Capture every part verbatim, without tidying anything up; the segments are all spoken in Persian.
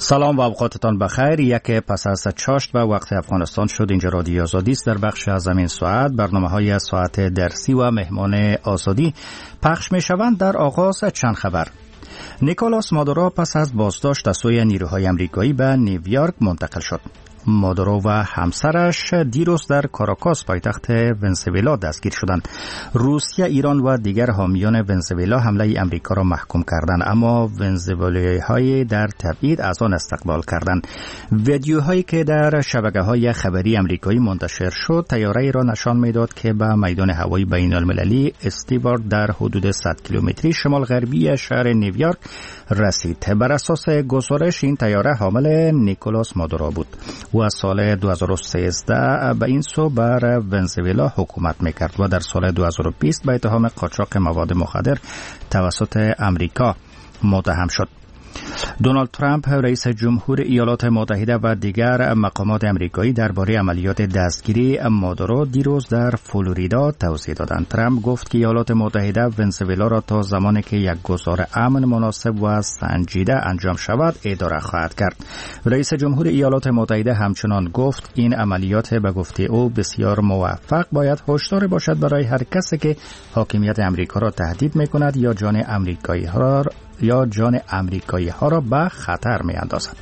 سلام و اوقاتتان بخیر. یک پس از چاشت به وقت افغانستان شد. اینجا رادیو آزادی است. در بخش از این ساعت برنامه های ساعت درسی و مهمان آزادی پخش می شوند. در آغاز چند خبر. نیکولاس مادورو پس از بازداشت از سوی نیروهای آمریکایی به نیویورک منتقل شد. مادورو و همسرش دیروز در کاراکاس پایتخت ونزوئلا دستگیر شدند. روسیه، ایران و دیگر حامیان ونزوئلا حمله امریکا را محکوم کردند، اما ونزوئلایی‌های در تبعید از آن استقبال کردند. ویدیوهایی که در شبکه‌های خبری آمریکایی منتشر شد، طیاره‌ای را نشان می‌داد که به میدان هوایی بین‌المللی استیوارت در حدود صد کیلومتری شمال غربی شهر نیویورک رسید. بر اساس گزارش این طیاره حامل نیکولاس مادورو بود. او از سال دو هزار و سیزده به این سو بر ونزوئلا حکومت میکرد و در سال دو هزار و بیست به اتهام قاچاق مواد مخدر توسط امریکا متهم شد. دونالد ترامپ رئیس جمهور ایالات متحده و دیگر مقامات امریکایی درباره عملیات دستگیری مادورو دیروز در فلوریدا توضیح دادند. ترامپ گفت که ایالات متحده ونزوئلا را تا زمانی که یک گذار امن، مناسب و سنجیده انجام شود اداره خواهد کرد. رئیس جمهور ایالات متحده همچنان گفت این عملیات به گفته او بسیار موفق باید هشدار باشد برای هر کسی که حاکمیت امریکا را تهدید می‌کند یا جان امریکایی ها یا جان امریکایی ها را به خطر می اندازد.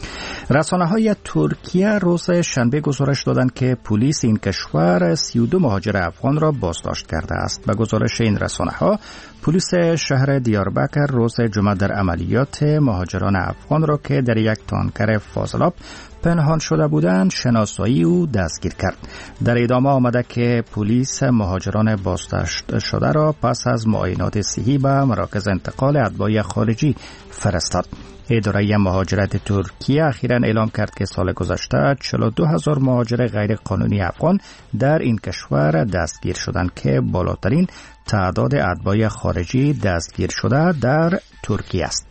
رسانه های ترکیه روز شنبه گزارش دادند که پلیس این کشور سی و دو مهاجر افغان را بازداشت کرده است. به گزارش این رسانه ها، پلیس شهر دیاربکر روز جمعه در عملیات مهاجران افغان را که در یک تانکر فاضلاب پنهان شده بودند شناسایی او دستگیر کرد. در ادامه آمده که پلیس مهاجران بازداشت شده را پس از معاینات صحی به مراکز انتقال اتباع خارجی فرستاد. اداره مهاجرت ترکیه اخیراً اعلام کرد که سال گذشته چهل و دو هزار مهاجر غیر قانونی افغان در این کشور دستگیر شدند که بالاترین تعداد اتباع خارجی دستگیر شده در ترکیه است.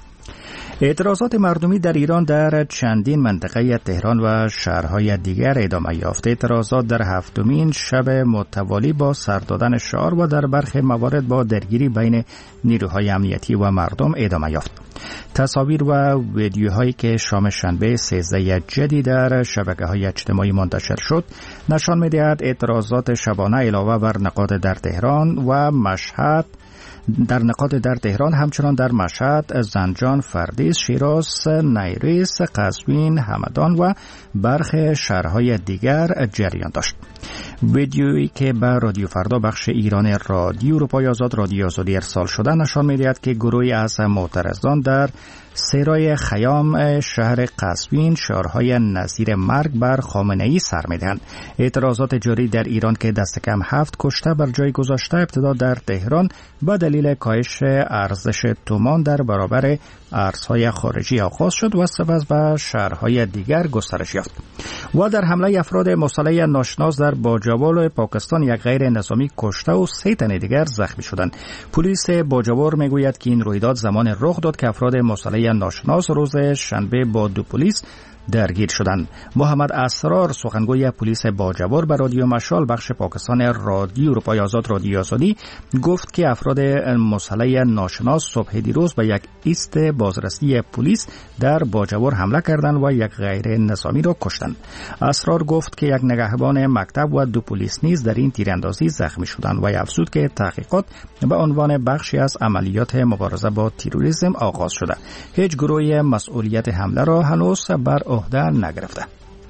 اعتراضات مردمی در ایران در چندین منطقه تهران و شهرهای دیگر ادامه یافت. اعتراضات در هفتمین شب متوالی با سر دادن شعار و در برخی موارد با درگیری بین نیروهای امنیتی و مردم ادامه یافت. تصاویر و ویدیوهایی که شام شنبه سیزده جدی در شبکه‌های اجتماعی منتشر شد نشان می‌دهد اعتراضات شبانه علاوه بر نقاط در تهران و مشهد در نقاط در تهران همچنان در مشهد، زنجان، فردیس، شیراز، نیریز، قزوین، همدان و برخی شهرهای دیگر جریان داشت. ویدیویی که به رادیو فردا بخش ایران رادیو اروپای آزاد رادیو آزادی ارسال شده نشان می‌دهد که گروهی از معترضان در سرای خیام شهر قزوین شعارهای نظیر مرگ بر خامنه‌ای سر می‌دهند. اعتراضات جاری در ایران که دست کم هفت کشته بر جای گذاشته ابتدا در تهران به دلیل کاهش ارزش تومان در برابر ارزهای خارجی آغاز شد و سپس به شهرهای دیگر گسترش یافت. و در حمله افراد مسلح ناشناس در باجوال پاکستان یک غیر نظامی کشته و سه تن دیگر زخمی شدند. پلیس باجوال میگوید که این رویداد زمان رخ داد که افراد مسلح ناشناس روز شنبه با دو پلیس درگیر شدند. محمد اسرار سخنگوی پلیس باجوار به رادیو مشال بخش پاکستان رادیو اروپای آزاد رادیو آزادی گفت که افراد مسلح ناشناس صبح دیروز به یک ایست بازرسی پلیس در باجوار حمله کردند و یک غیر نظامی را کشتند. اسرار گفت که یک نگهبان مکتب و دو پلیس نیز در این تیراندازی زخمی شدند و افزود که تحقیقات به عنوان بخشی از عملیات مبارزه با تروریسم آغاز شده. هیچ گروهی مسئولیت حمله را هنوز بر عهده نگرفته.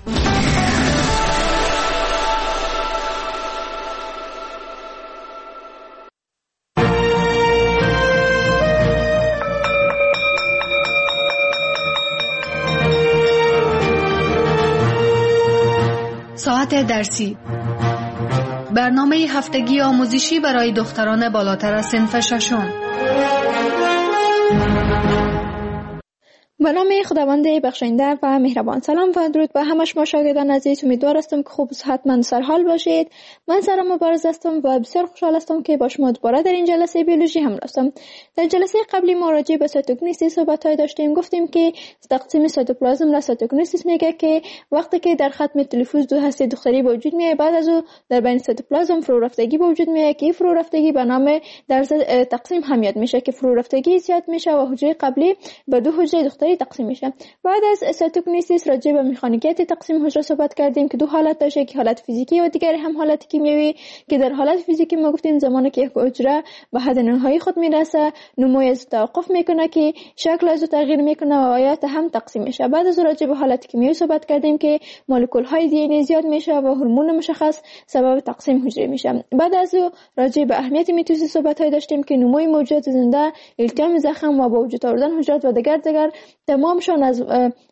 ساعت درسی، برنامه هفتگی آموزشی برای دختران بالاتر از صنف ششم. به نام خداوند بخشنده و مهربان. سلام و درود به همه شما شاگردان عزیز. امیدوار هستم که خوب و صحتمند سر حال باشید. من سارا مبارز هستم و بسیار خوشحال هستم که با شما دوباره در این جلسه بیولوژی هم هستم. در جلسه قبلی ما راجع به سایتوکینیسیس صحبت‌های داشتیم. گفتیم که تقسیم سایتوپلازم را سایتوکینیسیس میگه که وقتی که در ختم تلفوز دو هسته دختری به وجود میاد، بعد از او در بین سایتوپلازم فرو رفتگی به وجود میاد که فرو رفتگی به نام در تقسیم هم یاد میشه که فرو رفتگی زیاد میشه و حجره قبلی به دو حجره دختری حجره تقسیم میشه. بعد از سایتوکینیزیس راجع به مکانیکیت تقسیم حجره صحبت کردیم که دو حالت داشته، که حالت فیزیکی و دیگر هم حالت کیمیایی، که در حالت فیزیکی ما گفتیم زمانی که یک حجره به حد نهایی خود میرسه نمو از توقف میکنه که شکل از تغییر میکنه و آیات هم تقسیم میشه. بعد از راجع به حالت کیمیایی صحبت کردیم که مولکول های دی ان ای زیاد میشه و هورمون مشخص سبب تقسیم حجره میشه. بعد از راجع به اهمیت میتوسیس صحبت های داشتیم که نموی موجودات زنده، التیام زخم و با وجود آوردن حجرات و دیگر دیگر تمامشان از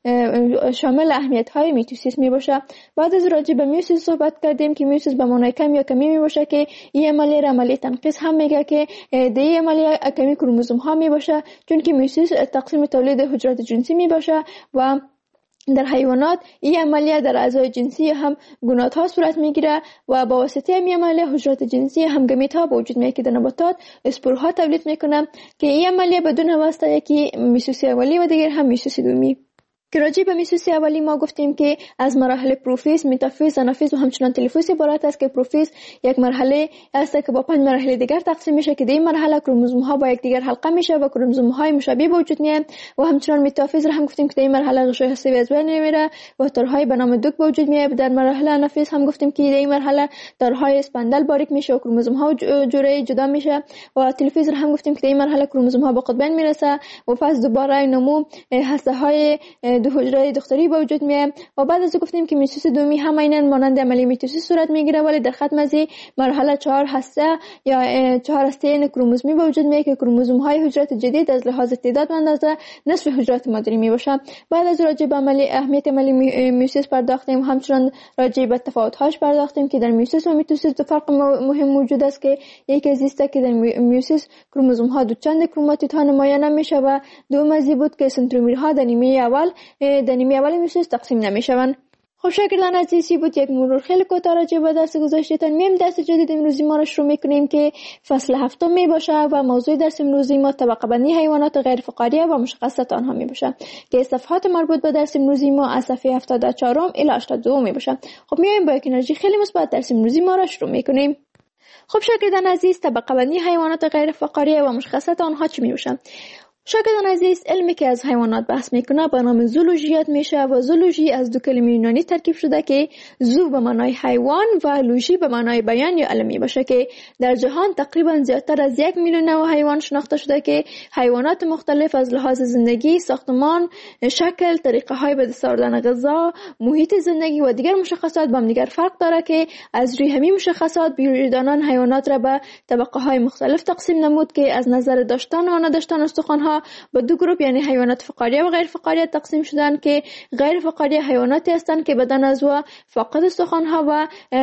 شامل اهمیت های میتوسیس میباشه. بعد از راجع به میوسیس صحبت کردیم که میوسیس به معنای کم یا کمی میباشه که این عملیه را عملیه تنقیص هم میگه که دی عملیه کمی کروموزوم ها میباشه، چون که میوسیس تقسیم تولید حجرات جنسی میباشه و در حیوانات این عملیه در اعضای جنسی هم گونات ها صورت میگیره و با واسطه این عملیه حجرات جنسی هم گمیت ها به وجود میاد که در نباتات اسپورها تولید میکنه که این عملیه بدون واسطه یکی میوسیس اولی و دیگر هم میوسیس دومی. که راجع به میوسیس اولی ما گفتیم که از مراحل پروفیز، متافیز، آنافیز و همچنان تلفیز عبارت است که پروفیز یک مرحله است که با پنج مرحله دیگر تقسیم میشه که در این مرحله کروموزوم ها با یکدیگر حلقه میشه و کروموزوم های مشابه به وجود میاد و همچنان متافیز را هم گفتیم که در این مرحله غشای هسته‌ای از بین میره و تارهای به نام دوک به وجود میاد. در مرحله آنافیز هم گفتیم که در این مرحله تارهای اسپندل باریک میشه و کروموزوم ها جوره جدا میشه و تلفیز را هم گفتیم که در این مرحله کروموزوم ها به قطبین میرسه و پس دوباره نمو هسته های دو حجره دختری به وجود میاد و بعد از گفتیم که میتوسیس دومی همیناً مانند عملی میتوسیس صورت میگیره، ولی در ختم از مرحله چهار هسته یا چهار هسته کروموزومی به وجود میاد که کروموزوم های حجرات جدید از لحاظ تعداد و اندازه نصف حجرات مادری میباشه. بعد از راجع به عملی اهمیت عملی میتوسیس پرداختیم، همچنان راجع به تفاوت هاش پرداختیم که در میتوسیس و میتوسیس دو فرق مهم موجود است که یکی از است که در میتوسیس کروموزوم ها دو چند کروماتید ها نمایان نمیشه و دوم از بود که سنترومرها در نیمه اول در نیمه اول میوسیس تقسیم نمیشوند. خب شاگردان عزیزی بود یک مرور خیلی کوتاه راجع به درس گذشتهتان. میم درس جدید امروزی ما را شروع میکنیم که فصل هفتم می باشه و موضوع درس امروزی ما طبقه بندی حیوانات غیر فقاریه و مشخصات آنها می باشه که صفحات مربوط به درس امروزی ما از صفحه هفتاد و چهار الی هشتاد و دو می باشه. خب میایم با یک انرژی خیلی مثبت درس امروزی ما را شروع میکنیم. خب شاگردان عزیز، طبقه بندی حیوانات غیر فقاریه و مشخصات آنها چی می باشه؟ شاگردان عزیز، علمی که از حیوانات بحث میکنه به نام زولوژی یاد میشه و زولوژی از دو کلمه یونانی ترکیب شده که زو به معنای حیوان و لوژی به معنای بیان یا علمی باشه که در جهان تقریبا زیادتر از یک میلیون نوع حیوان شناخته شده که حیوانات مختلف از لحاظ زندگی، ساختمان، شکل، طریقه های به دست آوردن غذا، محیط زندگی و دیگر مشخصات با هم دیگر فرق داره که از روی همین مشخصات بیولوژیدانان حیوانات را به طبقه های مختلف تقسیم نمود که از نظر داشتن و نداشتن استخوان ها به دو گروه یعنی حیوانات فقاریه و غیر فقاریه تقسیم شدن که غیر فقاریه حیواناتی هستند که بدن از و فاقد استخوان ها و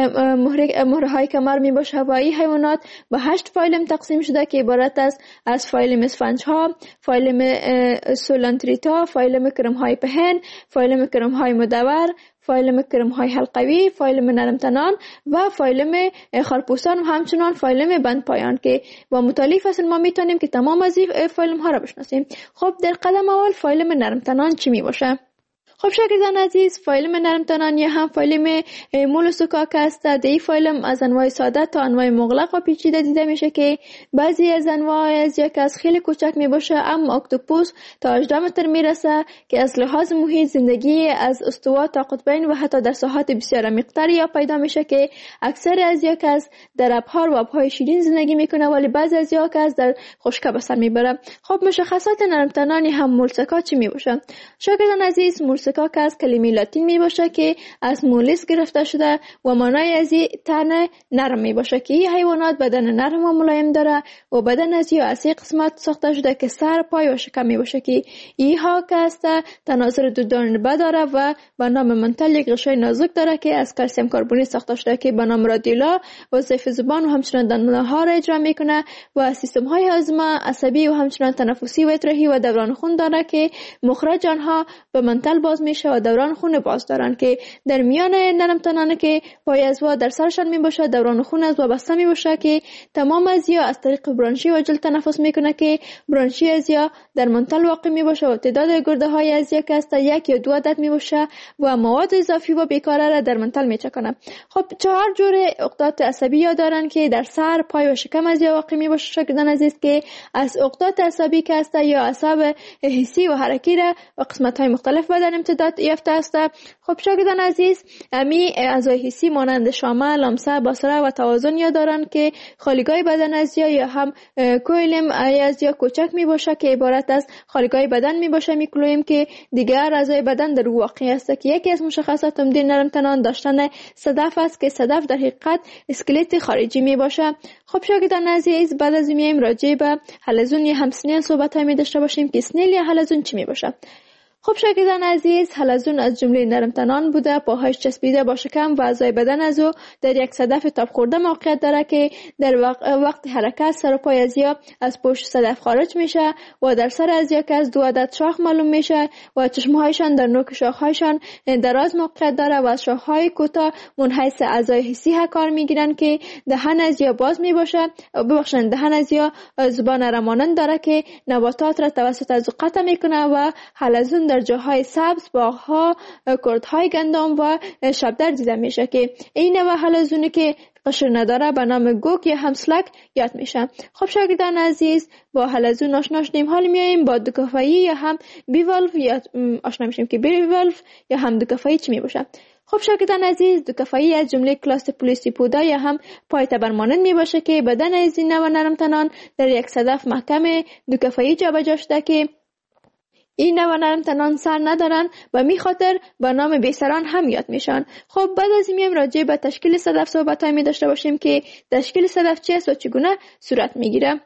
مهره های کمر می باشه و این حیوانات به هشت فایلم تقسیم شده که عبارت است از فایلم اسفنج ها، فایلم سولانتریتا، فایلم کرم های پهن، فایلم کرم های مدور، فایلم کرم های حلقوی، فایلم نرم تنان و فایلم خرپوستان و همچنان فایلم بند پایان که با مطالعه فصل ما میتونیم که تمام از این فایلم ها را بشناسیم. خب در قدم اول فایلم نرم تنان چی می باشه؟ خب شاگردان عزیز، فایلم نرم تنان یا هم فایلم مولوسوکاک است. در این فایلم از انواع ساده تا انواع مغلق و پیچیده دیده میشه که بعضی از انواع از یک از خیلی کوچک می باشه اما اکتوپوس تا هجده متر میرسه که از لحاظ محیط زندگی از استوا تا قطبین و حتی در ساحات بسیار عمیق‌تر یا پیدا میشه که اکثر از یک از در ابحار و آبهای شیرین زندگی میکنه ولی بعضی از یک از در خشکی به سر میبره. خب مشخصات نرم تنان هم مولسکا چی می باشه؟ شاگردان عزیز، مولسکا که از کلمه لاتین می باشه که از مولس گرفته شده و معنای از این تن نرم می باشه که این حیوانات بدن نرم و ملایم داره و بدن از این از قسمت ساخته شده که سر، پای و شکم می باشه که اینها که است تناظر دودانبه داره و به نام منتل یک غشای نازک داره که از کلسیم کربونی ساخته شده که به نام رادیولا وظایف زبان و همچنان دندانه ها را اجرا میکنه و سیستم های هاضمه، عصبی و همچنان تنفسی و اطراحی و دوران خون داره که مخرج آنها به منتل باز باز میشه و دوران خون باز دارن که در میان نرم تنانه که پای ازوا در سرشان می باشه، دوران خون از وابسته می باشه که تمام ازیا از طریق برانشی و جلد تنفس میکنه که برانشی ازیا در منتل واقع می باشه و تعداد گرده های ازیا که است یک یا دو عدد می باشه و مواد اضافی و بیکاره را در منتل می چکنه. خب چهار جور عقدات عصبی ها دارن که در سر، پای و شکم ازیا واقع می باشه شاگردان عزیز، که از عقدات عصبی که است یا اعصاب حسی و حرکی را و قسمت های مختلف بدن امتداد یافته است. خب شاگردان عزیز، امی اعضای حسی مانند شامه، لمسه، بصره و توازن یا دارند که خالیگاه بدن از یا یا هم کویلم از یا کوچک می باشه که عبارت از خالیگاه بدن می باشه میکلویم که دیگر اعضای بدن در واقع است که یکی از مشخصات عمده نرم تنان داشتن صدف است که صدف در حقیقت اسکلت خارجی می باشه. خب شاگردان عزیز، بعد از میایم راجع به حلزون یا همسنیل صحبت های می داشته باشیم که سنیل یا حلزون چی می باشه. خب شاگردان عزیز، حلزون از جمله نرم تنان بوده، پاهایش چسبیده با شکم و اعضای بدن از او در یک صدف تاب خورده موقعیت داره که در وقت حرکت سر و پای ازیا از پشت صدف خارج میشه و در سر ازیا که از دو عدد شاخ معلوم میشه و چشمهایشان در نوک شاخهایشان دراز موقعیت داره و از شاخهای کوتاه منحیث اعضای حسی ها کار میگیرن که دهن ازیا باز میباشه. ببخشید، دهن ازیا زبان رمانند داره که نباتات را توسط از قطع میکنه و حلزون در جاهای سبز، باغ‌ها، کردهای گندم و شبدر دیده میشه که این نوع حلزونی که قشر نداره به نام گوک یا همسلک یاد میشه. خب شاگردان عزیز، با حلزون آشنا شدیم، حال میایم با دوکافایی یا هم بیوالف یا آشنا میشیم که بیوالف یا هم دوکافایی چی میباشه. خب شاگردان عزیز، دوکافایی از جمله کلاس پولیسی پودا یا هم پای تبرمانند می باشه که بدن از این نوع نرم تنان در یک صدف محکم دوکافایی جابجا شده که این نوع نرم تنان سر ندارن و می خاطر با نام بیسران هم یاد میشن. خب بعد از این راجع به تشکیل صدف صحبت های می داشته باشیم که تشکیل صدف چه است و چگونه صورت می گیره.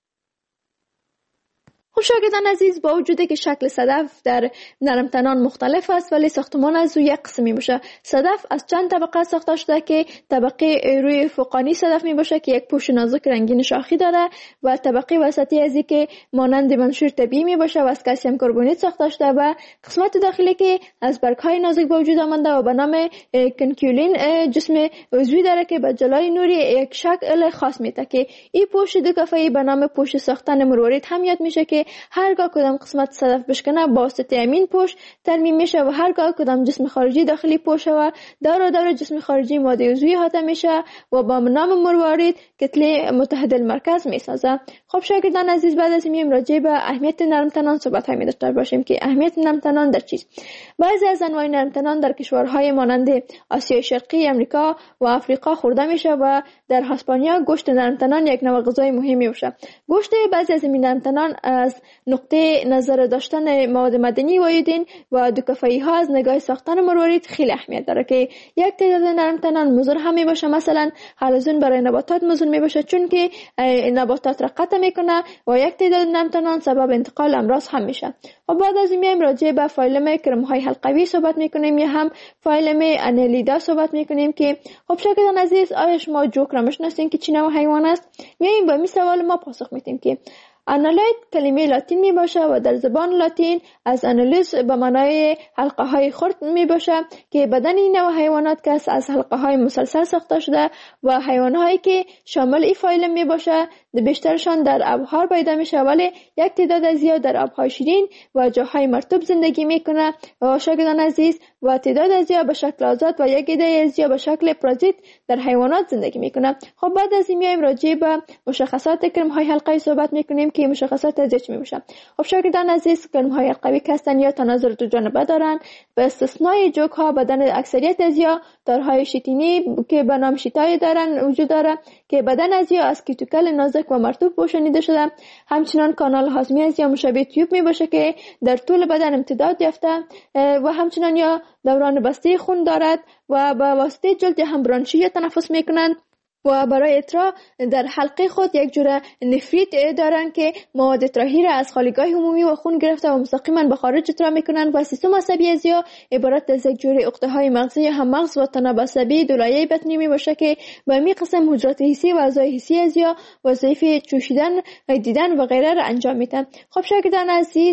خب شاگردان عزیز، با وجودی که شکل صدف در نرم تنان مختلف است ولی ساختمان از او یک قسمی باشه. صدف از چند طبقه ساخته شده که طبقه روی فوقانی صدف می باشه که یک پوست نازک رنگین شاخی داره و طبقه وسطی ازی که مانند منشور طبیعی می باشه و از کلسیم کربونیت ساخته شده و قسمت داخلی که از برگ‌های نازک به وجود آمده و به نام کنکیولین جسم عضوی داره که به جلای نوری یک شکل خاص میده که این پوست دوکافایی به نام پوست ساختن مروارید هم یاد میشه که هرگاه کدام قسمت صدف بشکنه با واسطه امین پوست ترمیم میشه و هرگاه کدام جسم خارجی داخلی پوست و دور و دور جسم خارجی ماده عضوی احاطه میشه و با نام مروارید کتله متحد المرکز میسازه. خب شاگردان عزیز، بعد از این راجع به اهمیت نرم تنان صحبت های داشته باشیم که اهمیت نرم تنان در چیست. بعضی از انواع نرم تنان در کشورهای مانند آسیای شرقی، امریکا و آفریقا خورده میشه و در اسپانیا گوشت نرم تنان یک نوع غذای مهمی باشه. گوشت بعضی از این نرم تنان از نقطه نظر داشتن مواد معدنی و ایودین و دوکافایی ها از نگاه ساختن مروارید خیلی اهمیت داره که یک تعداد نرم تنان مضر هم می باشه. مثلا حلزون برای نباتات مضر می باشه چون که نباتات را قطع میکنه و یک تعداد نرم تنان سبب انتقال امراض هم میشه. و بعد از این میایم راجع به فایلم کرم های حلقوی صحبت میکنیم یا هم فایلم انالیدا صحبت میکنیم که خب شاگردان عزیز، آیا شما جوک را میشناسین که چی نوع حیوان است؟ میایم به این سوال ما پاسخ میدیم که انالیت کلمه لاتین می باشه و در زبان لاتین از انالیز به معنای حلقه های خرد می باشه که بدن این نوع حیوانات که از حلقه های مسلسل ساخته شده و حیوان هایی که شامل این فایلم می باشه بیشترشان در آبها پیدا میشه ولی یک تعداد زیاد در آبهای شیرین و جاهای مرطوب زندگی میکنه و شاگردان عزیز و تعداد زیاد به شکل آزاد و یک عده زیاد به شکل پرازیت در حیوانات زندگی میکنه. خب بعد از این میایم راجع به مشخصات کرم های حلقوی صحبت میکنیم که مشخصات از چی میشه. خب شاگردان عزیز، کرم های حلقوی هستند یا تناظر دو جانبه دارن به استثنای جوک ها بدن اکثریت از یا دارهای شیتینی که به نام شیتای دارن وجود داره که بدن از یا از کیتوکل نازک و مرطوب پوشانیده شده. همچنان کانال هاضمه از یا مشابه تیوب می باشه که در طول بدن امتداد یافته و همچنان یا دوران بسته خون دارد و با واسطه جلد هم برانشی تنفس میکنند و برای اترا در حلقه خود یک جور نفریت دارن که مواد اطراحی را از خالیگاه عمومی و خون گرفته و مستقیما به خارج اترا میکنن و سیستم عصبی از یا عبارت از یک جور عقده های مغزی هم مغز و تناب عصبی دولایه بطنی می باشه که به می قسم حجرات حسی و اعضای حسی از یا وظایف چوشیدن، دیدن و غیره را انجام میدن. خب شاگردان عزیز،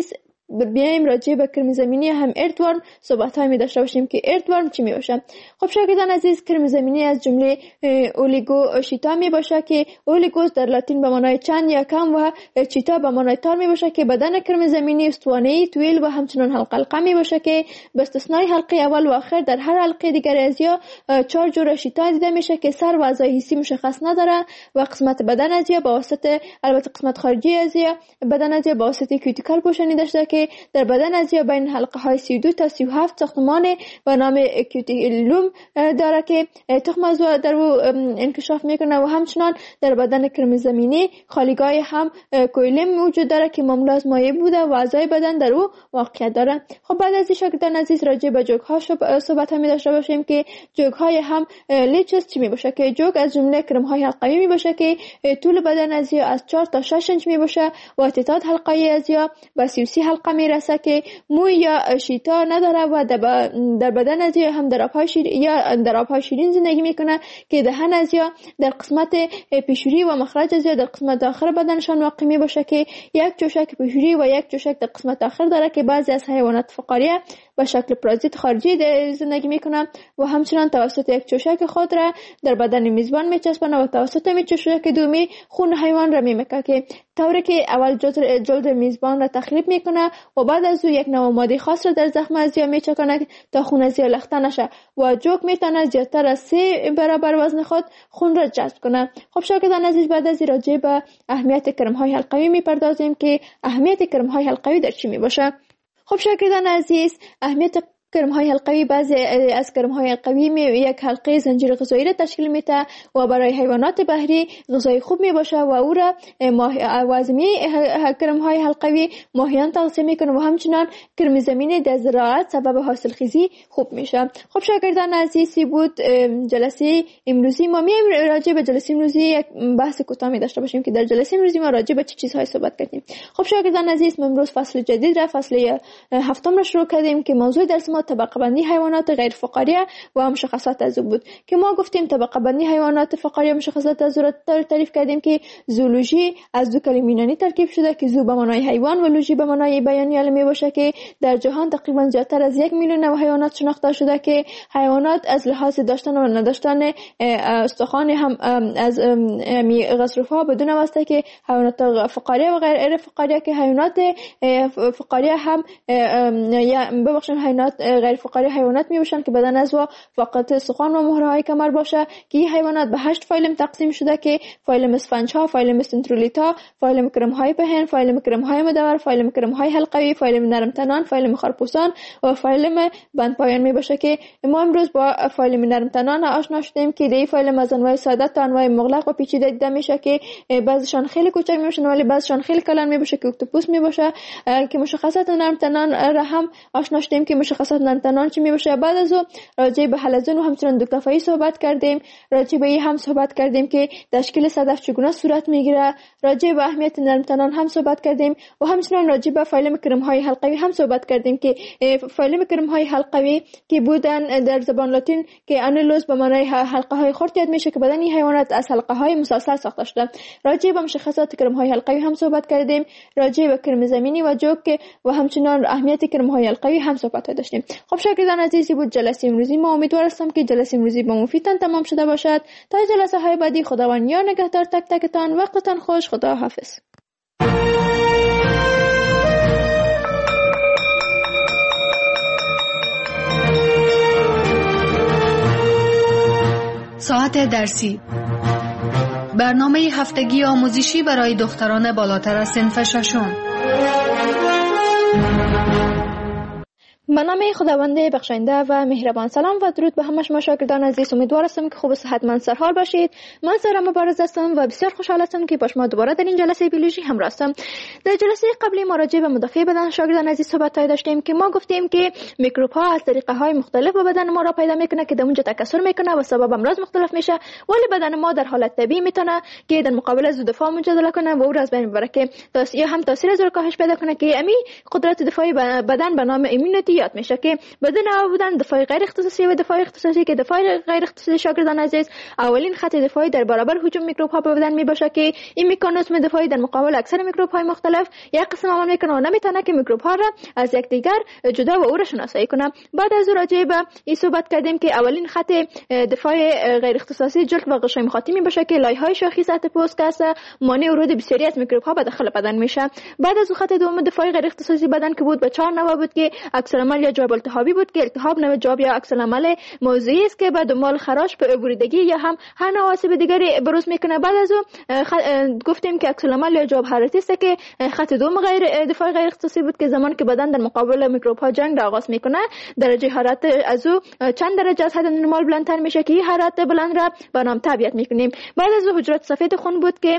بیایم راجع به کرم زمینی هم اردوارم صحبت های می داشته باشیم که اردوارم چی می باشه. خب شاگردان عزیز، کرم زمینی از جمله اولیگو شیتا می باشه که اولیگوس در لاتین به معنای چند یا کم و چیتا به معنای تار می باشه که بدن کرم زمینی استوانه‌ای، طویل و همچنان حلقه حلقه می باشه که به استثنای حلقه اول و آخر در هر حلقه دیگر از یا چهار جور شیتا دیده میشه که سر و اعضای حسی مشخص نداره و قسمت بدن از یا با واسطه البته قسمت خارجی از یا بدن از یا با واسطه کیوتیکل پوشانیده شده که در بدن از یا بین حلقه های سی و دو تا سی و هفت ساختمان به نام کیوتیکولوم داره که تخم از در او انکشاف میکنه و همچنان در بدن کرم زمینی خالیگاه هم کویلم موجود داره که معمولا از مایع بوده و اعضای بدن در او واقع داره. خب بعد از این شاگردان عزیز راجع به جوک ها صحبت می داشته باشیم که جوک های هم لیچز چی می باشه که جوک از جمله کرم های حلقوی می باشه که طول بدن از یا از چهار تا شش انچ می باشه و ارتفاع حلقه از یا به سی و سی حلقه می رسه که موی یا شیتا نداره و در بدن از یا هم در آبهای شیرین یا در آبهای شیرین زندگی میکنه که دهن از یا در قسمت پیشوری و مخرج از یا در قسمت آخر بدنشان واقع می باشه که یک جوشک پیشوری و یک جوشک در قسمت آخر داره که بعضی از حیوانات فقاریه به شکل پرازیت خارجی زندگی میکنن و همچنان توسط یک چوشک خود را در بدن میزبان میچسبانه و توسط می چوشک دومی خون حیوان را میمکه که طوری که اول جلد میزبان را تخریب میکنه و بعد از او یک نوع ماده خاص را در زخم ازیا میچکنه تا خون ازیا لخته نشه و جوک میتونه زیادتر از سه برابر وزن خود خون را جذب کنه. خب شاگردان عزیز، بعد از راجع به اهمیت کرم های حلقوی میپردازیم که اهمیت کرم های حلقوی در چی میباشه. خب شاگردان عزیز، اهمیت کرم های حلقوی بعضی از کرم های حلقوی می یک حلقه زنجیر غذایی را تشکیل میده و برای حیوانات بحری غذای خوب می باشه و او را وازمی کرم های حلقوی ماهیان تغذیه میکنه و همچنان کرم زمینی در زراعت سبب حاصل خیزی خوب میشه. خب شاگردان عزیزی بود جلسه امروزی ما. میایم راجع به جلسه امروزی یک بحث کوتاه می داشته باشیم که در جلسه امروزی ما راجع به چه چیزهای صحبت کردیم. خب شاگردان عزیز، ما امروز فصل جدید را فصل هفتم را شروع کردیم که موضوع درس ما طبقه بندی حیوانات غیر فقاریه و مشخصات از او بود که ما گفتیم طبقه بندی حیوانات فقاریه و مشخصات از او را تعریف کردیم که زولوژی از دو کلمه یونانی ترکیب شده که زو به معنای حیوان و لوژی به معنای بیانی علمی باشه که در جهان تقریبا زیادتر از یک میلیون نوع حیوانات شناخته شده که حیوانات از لحاظ داشتن و نداشتن استخوان هم از غضروفها بدون واسطه که حیوانات فقاریه و غیر فقاریه که حیوانات فقاریه هم یا ببخشید حیوانات غیر فقاری حیوانات می باشند که بدن از و فقط استخوان و مهره های کمر باشه که این حیوانات به هشت فایلم تقسیم شده که فایلم اسفنج ها، فایلم سنترولیتا، فایلم کرم های پهن، فایلم کرم های مدور، فایلم کرم های حلقوی، فایلم نرم تنان، فایلم خرپوسان و فایلم بند پایان می باشه که ما امروز با فایلم نرم تنان آشنا شدیم که دی فایلم از انواع ساده تا انواع مغلق و پیچیده دیده میشه که بعضیشان خیلی کوچک می باشن ولی بعضیشان خیلی کلان می باشه که اکتوپوس می باشه که مشخصات نرم تنان را هم آشنا شدیم که مشخصات نرم تنان چی می باشه. بعد از او راجع به حلزون و همچنان دو کفایی صحبت کردیم، راجع به این هم صحبت کردیم که تشکیل صدف چگونه صورت میگیره، راجع به اهمیت نرم تنان هم صحبت کردیم و همچنان راجع به فایلم کرم های حلقوی هم صحبت کردیم که فایلم کرم های حلقوی که بودن در زبان لاتین که انیلوس به معنای حلقه های خرد یاد میشه که بدن این حیوانات از حلقه های مسلسل ساخته شده. راجع به مشخصات کرم های حلقوی هم صحبت کردیم، راجع به کرم زمینی و جوک و همچنان اهمیت کرم های حلقوی هم صحبت داشتیم. خب شاگردان عزیزی بود جلسه امروزی ما. امیدوار هستم که جلسه امروزی با مفیدتان تمام شده باشد. تا جلسه های بعدی خداوند یار نگهدار تک تکتان. وقتتان خوش. خدا حافظ. ساعت درسی، برنامه هفتگی آموزشی برای دختران بالاتر از صنف ششم. به نام خداوند بخشنده و مهربان. سلام و درود به همه شما شاگردان عزیز. امیدوار هستم که خوب و صحتمند سرحال باشید. من سارا مبارز هستم و بسیار خوشحال هستم که با شما دوباره در این جلسه بیولوژی همراه هستم. در جلسه قبلی ما راجع به مدافع بدن شاگردان عزیز صحبت داشتیم که ما گفتیم که میکروب ها از طریقه های مختلف به بدن ما را پیدا میکنه که در اونجا تکثر میکنه و سبب امراض مختلف میشه، ولی بدن ما در حالت طبیعی میتونه که در مقابل از دفاع مجادله کنه و او را از بین ببره که یا هم تاثیر از کاهش پیدا کنه که امی قدرت دفاعی بدن به نام ایمونیتی یاد میشه که بدون نوع بودن دفاع غیر اختصاصی و دفاع اختصاصی که دفاع غیر اختصاصی شاگردان عزیز اولین خط دفاعی در برابر هجوم میکروب ها به بدن میباشه که این مکانیزم دفاعی در مقابل اکثر میکروب های مختلف یک قسم عمل میکنه و نمیتونه که میکروب ها را از یکدیگر جدا و او را شناسایی کنه. بعد از راجع به این صحبت کردیم که اولین خط دفاع غیر اختصاصی جلد و غشای مخاطی میباشه که لایه های شاخی سطح پوست که مانع ورود بسیاری از میکروب ها به داخل بدن میشه. بعد از خط دوم دفاع غیر اختصاصی بدن که بود به چهار نوع بود که عکس العمل یا جواب التهابی بود که التهاب نوع جواب یا عکس العمل موضعی است که به دنبال خراش به بریدگی یا هم هر نوع آسیب دیگری بروز میکنه. بعد از او گفتیم که عکس العمل یا جواب حرارتی است که خط دوم غیر دفاع غیر اختصاصی بود که زمانی که بدن در مقابل میکروب ها جنگ را آغاز میکنه درجه حرارت از او چند درجه از حد نرمال بلندتر میشه که این حرارت بلند را به نام تبعیت میکنیم. بعد از او حجرات سفید خون بود که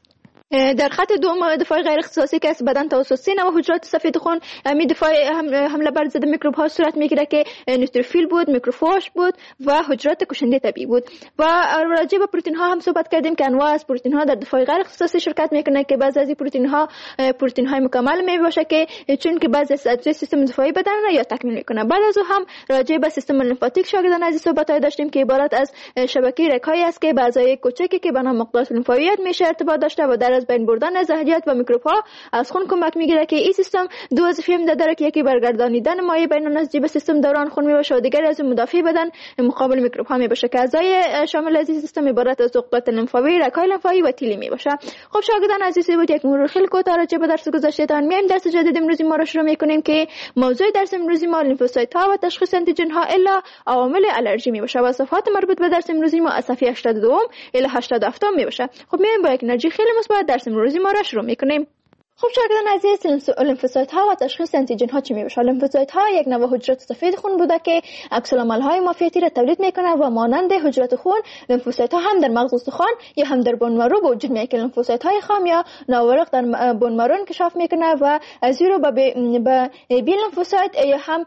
در خط دوم دفاع غیر اختصاصی که از بدن توسط سه نوع حجرات سفید خون می دفاع حمله بر ضد میکروب ها صورت میگیره که نوتروفیل بود، میکروفاژ بود و حجرات کشنده طبیعی بود. و راجع به پروتئین ها هم صحبت کردیم که انواع از پروتئین ها در دفاع غیر اختصاصی شرکت میکنه که بعضی از این پروتئین ها پروتئین های مکمل می باشه که چون که بعضی از اجزای سیستم دفاعی بدن را یا تکمیل میکنه. بعد از او هم راجع به سیستم لیمفاتیک شاگردان عزیز صحبت های داشتیم که عبارت از شبکه رگ‌هایی است که بعضای کوچکی که به نام مقدار لیمفاویت میشه ارتباط داشته و در از بین بردن زهریات و میکروب ها از خون کمک میگیره که این سیستم دو وظیفه هم داره که یکی برگردانیدن مایع بین نسجی به سیستم دوران خون میباشه و دیگری از مدافع بدن مقابل میکروب ها میباشه که اعضای شامل از این سیستم عبارت از عضلات لیمفاوی، رگ‌های لیمفاوی و تیلی میباشه. خب شاگردان عزیز بود یک مرور خیلی کوتاه راجع به درس گذشتهتان. میایم درس جدید امروزی ما را شروع میکنیم که موضوع درس امروزی ما لیمفوسایت ها و تشخیص آنتیژن ها الا عوامل الرژی میباشه و صفحات مربوط به درس امروزی ما از صفحه هشتاد و دو الی هشتاد و هفت میباشه. خب میایم با یک انرژی خیلی مثبت درس امروزی ما را شروع میکنیم. خب شاگردان عزیز لیمفوسایت ها و تشخیص آنتیژن ها چی میباشه؟ لیمفوسایت ها یک نوع حجرات سفید خون بوده که عکس العمل های مافیتی را تولید میکنه و مانند حجرات خون لیمفوسایت ها هم در مغز استخوان یا هم در بون مرو به وجود میاد که لیمفوسایت های خام یا ناورق در بون مرو انکشاف میکنه و از این رو به بی لیمفوسایت یا هم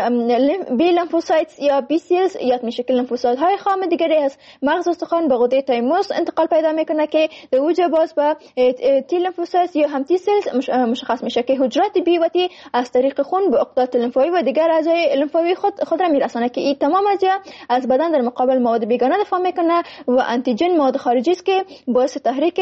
بی لیمفوسایت یا بی سیلز یاد میشه که لیمفوسایت های خام دیگری از مغز استخوان به غده تایموس انتقال پیدا میکنه که در اوج باز به تی لیمفوسایت یا هم تی سیلز مشخص میشه که حجرات بی و تی از طریق خون به عقدات لیمفاوی و دیگر اعضای لیمفاوی خود خود را میرسانه که این تمام اجزا از بدن در مقابل مواد بیگانه دفاع میکنه و آنتیژن مواد خارجی است که باعث تحریک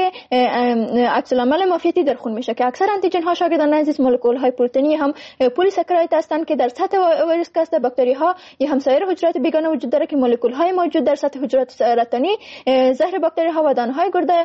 عکس العمل مافیتی در خون میشه که اکثر آنتیژن ها شاگردان عزیز مولکول های پروتئینی هم پلی ساکاراید هستند که در سطح ویروس کاست باکتری ها یا هم سایر حجرات بیگانه وجود داره که مولکول های موجود در سطح حجرات سرطانی زهر باکتری ها و دانه های گرده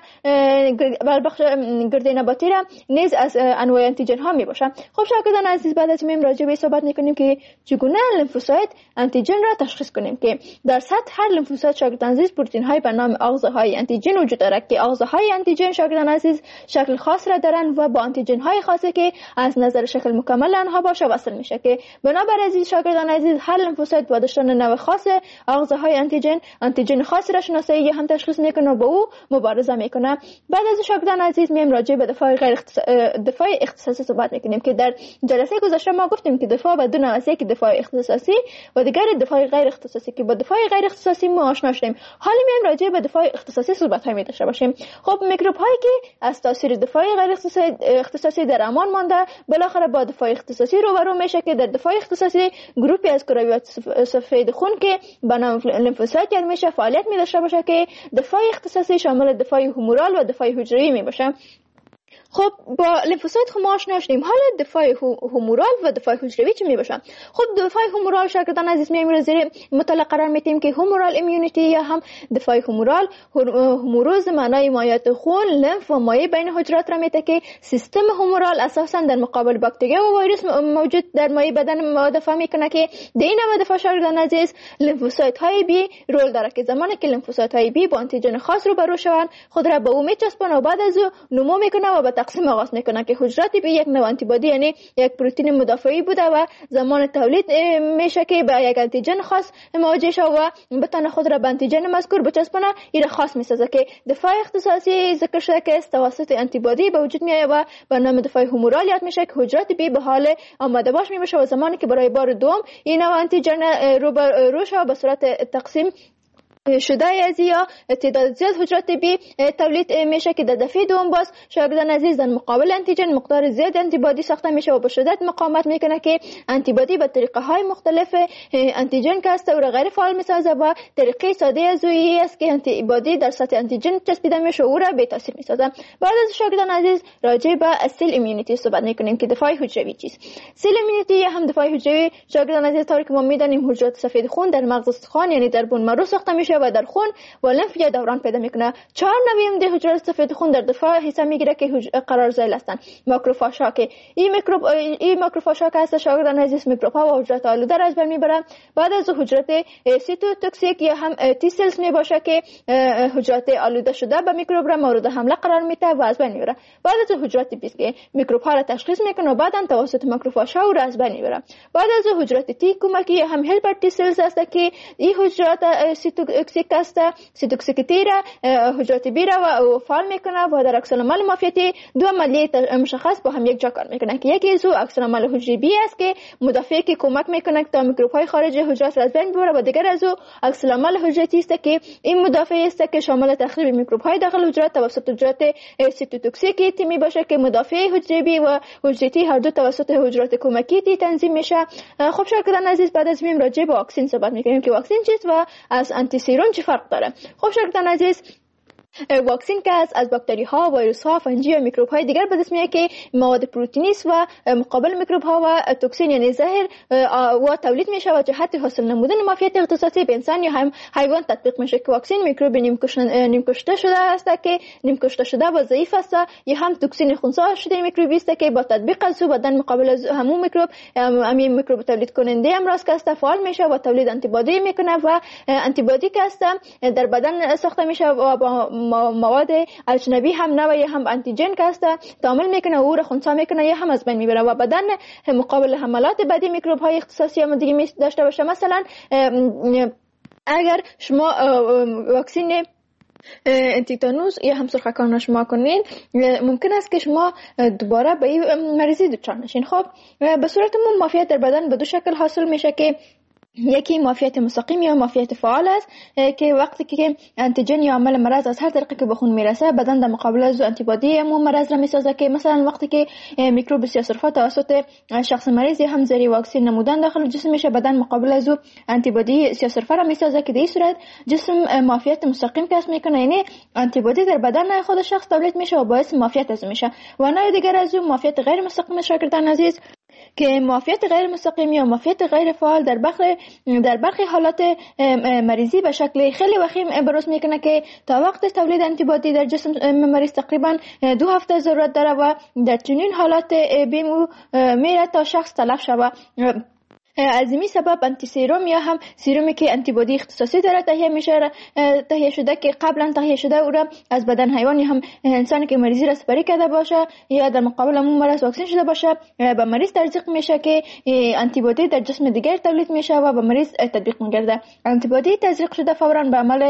بخش گرده نباتی را نیز از انواع آنتیژن ها می باشه. خب شاگردان عزیز بعد از این راجع به صحبت میکنیم که چگونه لیمفوسایت آنتیژن را تشخیص کنیم که در سطح هر لیمفوسایت شاگردان عزیز پروتئین های به نام آغازه های آنتیژن وجود دارد که آغازه های آنتیژن شاگردان عزیز شکل خاص را دارند و با آنتیژن های خاصی که از نظر شکل مکمل آنها باشه وصل میشه که بنابر عزیز شاگردان عزیز هر لیمفوسایت با داشتن نوع خاص آغازه های آنتیژن آنتیژن خاص را شناسایی یا هم تشخیص میکنه و با او مبارزه میکنه. بعد از شاگردان عزیز میم راجع به دفاع غیر دفاع اختصاصی صحبت میکنیم که در جلسه گذشته ما گفتیم که دفاع به دو نوع است، یکی دفاع اختصاصی و دیگر دفاع غیر اختصاصی که با دفاع غیر اختصاصی ما آشنا شدیم. حالا میایم راجع به دفاع اختصاصی صحبت های داشته باشیم. خب میکروب هایی که از تاثیر دفاع غیر اختصاصی در امان مانده بالاخره با دفاع اختصاصی روبرو میشه که در دفاع اختصاصی گروپی از کرویات سفید خون که به نام لیمفوسایت یاد میشه فعالیت می داشته باشه که دفاع اختصاصی شامل دفاع هومورال و دفاع حجروی می باشه. خب با لیمفوسایت خب ما آشنا شدیم. حالا دفاع هومورال و دفاع حجروی چی می باشه؟ خب دفاع هومورال شاگردان عزیز میایم رو زیر مطالعه قرار میدیم که هومورال ایمیونیتی یا هم دفاع هومورال هوموروز معنای مایعات خون، لمف و مایع بین حجرات را میده که سیستم هومورال اساسا در مقابل باکتری و ویروس موجود در مایع بدن دفاع میکنه که در این نوع دفاع شاگردان عزیز لیمفوسایت های بی رول داره که زمانی که لیمفوسایت های بی با آنتیژن خاص رو برو شوند خود را به او میچسبونه و بعد از او نمو میکنه و تقسیم آغاز میکنه که حجرات بی یک نوع آنتیبادی یعنی یک پروتئین مدافعی بوده و زمان تولید میشه که با یک آنتیژن خاص مواجه شه و بتونه خود را به آنتیژن مذکور بچسبونه این خاص میسازه که دفاع اختصاصی ذکر شده که توسط آنتیبادی به وجود میاد و به نام دفاع هومورال یاد میشه که حجرات بی به حال آماده باش میشه و زمانی که برای بار دوم این نوع آنتیژن رو روش به صورت تقسیم شده از یا تعداد زیاد حجرات بی تولید میشه که در دفعه دوم باز شاگردان عزیز در مقابل انتیجن مقدار زیاد انتیبادی ساخته میشه و به شدت مقاومت میکنه که انتیبادی به طریقه های مختلف انتیجن که است او را غیر فعال میسازه و طریقه ساده از اویی است که انتیبادی در سطح انتیجن چسبیده میشه و او را بی تاثیر میسازه. بعد از شاگردان عزیز راجع به سیل ایمیونیتی صحبت میکنیم که دفاع حجروی چیست. سیل ایمیونیتی یا هم دفاع حجروی شاگردان عزیز طوری که ما میدانیم حجرات سفید خون در مغز استخوان یعنی در بون مرو ساخته میشه و در خون و لنف یا دوران پیدا میکنه. چهار نوع ده حجرات سفید خون در دفاع حصه میگیره که قرار زایل هستند. ماکروفاژها که این میکروب این ماکروفاژها که هست شاگردان عزیز میکروب ها و حجرات آلوده را از بین میبرن. بعد از حجرات سیتوتوکسیک یا هم تی سلز میباشه که حجرات آلوده شده به میکروب را مورد حمله قرار میده و از بین میبره. بعد از حجرات بیست که میکروب ها را تشخیص میکنه و بعدا توسط ماکروفاژها را از بین میبره. بعد از حجرات تی کمکی یا هم هلپر تی سلز است که این حجرات سیتوتوکسیک است. سیتوکسیکیتی را حجرات بی را و فعال میکنه و در عکس العمل مافیتی دو عملیه مشخص با هم یک جا کار میکنه که یکی از عکس العمل حجری بی است که مدافع که کمک میکنه تا میکروب های خارج حجرات را از بین ببره و دیگر از عکس العمل حجری است که این مدافع است که شامل تخریب میکروب های داخل حجرات توسط حجرات سیتوتوکسیک تی باشه که مدافع حجری بی و حجری تی هر دو توسط حجرات کمکی تی تنظیم میشه. خب شاگردان عزیز بعد از میم راجع به واکسن صحبت میکنیم که واکسن چیست و از آنتی سیروم چه فرق داره. خب شاگردان عزیز واکسن که از از باکتری ها، ویروس ها، فنجی و میکروب های دیگر به دست میاد که مواد پروتئینی است و مقابل میکروب ها و توکسین یعنی زهر و تولید میشه و جهت حاصل نمودن مافیت اختصاصی به انسان یا هم حیوان تطبیق میشه که واکسن میکروب نیم کشته شده است که نیم کشته شده و ضعیف است یا هم توکسین خنثی شده میکروبی است که با تطبیق از او بدن مقابل از همون میکروب همین میکروب تولید کننده امراض که است فعال میشه و تولید آنتی بادی میکنه و آنتی بادی که است در بدن ساخته میشه و با مواد اجنبی هم نه یا هم انتیجن که است تعامل میکنه و او را خنثی میکنه یا هم از بین میبره و بدن مقابل حملات بعدی میکروب های اختصاصی هم دیگه داشته باشه. مثلا اگر شما واکسن تیتانوس یا هم سرخکان شما کنین ممکن است که شما دوباره به این مریضی دچار نشین. خب به صورت عموم مافیت در بدن به دو شکل حاصل میشه که یکی مافیت مستقیم یا مافیت فعال است که وقتی که انتیجن یا عامل مرض از هر طریقی که به خون میرسه بدن در مقابل از آنتیبادی همون مرض را میسازه که مثلا وقتی که میکروب سیاه‌سرفه توسط شخص مریض یا هم زیر واکسن نمودن داخل جسم میشه بدن مقابل از آنتیبادی سیاه‌سرفه را میسازه که در این صورت جسم مافیت مستقیم کسب میکنه یعنی آنتیبادی در بدن خود شخص تولید میشه و باعث مافیت از میشه. و نه دیگر از اون مافیت غیر مستقیم شاگردان عزیز که مافیت غیر مستقیم یا مافیت غیر فعال در برخی در برخی حالات مریضی به شکل خیلی وخیم بروز میکنه که تا وقت تولید انتیبادی در جسم مریض تقریبا دو هفته ضرورت داره و در چنین حالات بیمو میره تا شخص تلف شود. از این سبب آنتی سیروم یا هم سیرومی که آنتیبادی اختصاصی داره تهیه میشه تهیه شده که قبلا تهیه شده او را از بدن حیوان یا هم انسانی که مریضی را سپری کرده باشه یا در مقابل اون مرض واکسن شده باشه به مریض تزریق میشه که آنتیبادی در جسم دیگر تولید میشه و به مریض تطبیق میگرده. آنتیبادی تزریق شده فوراً به عمل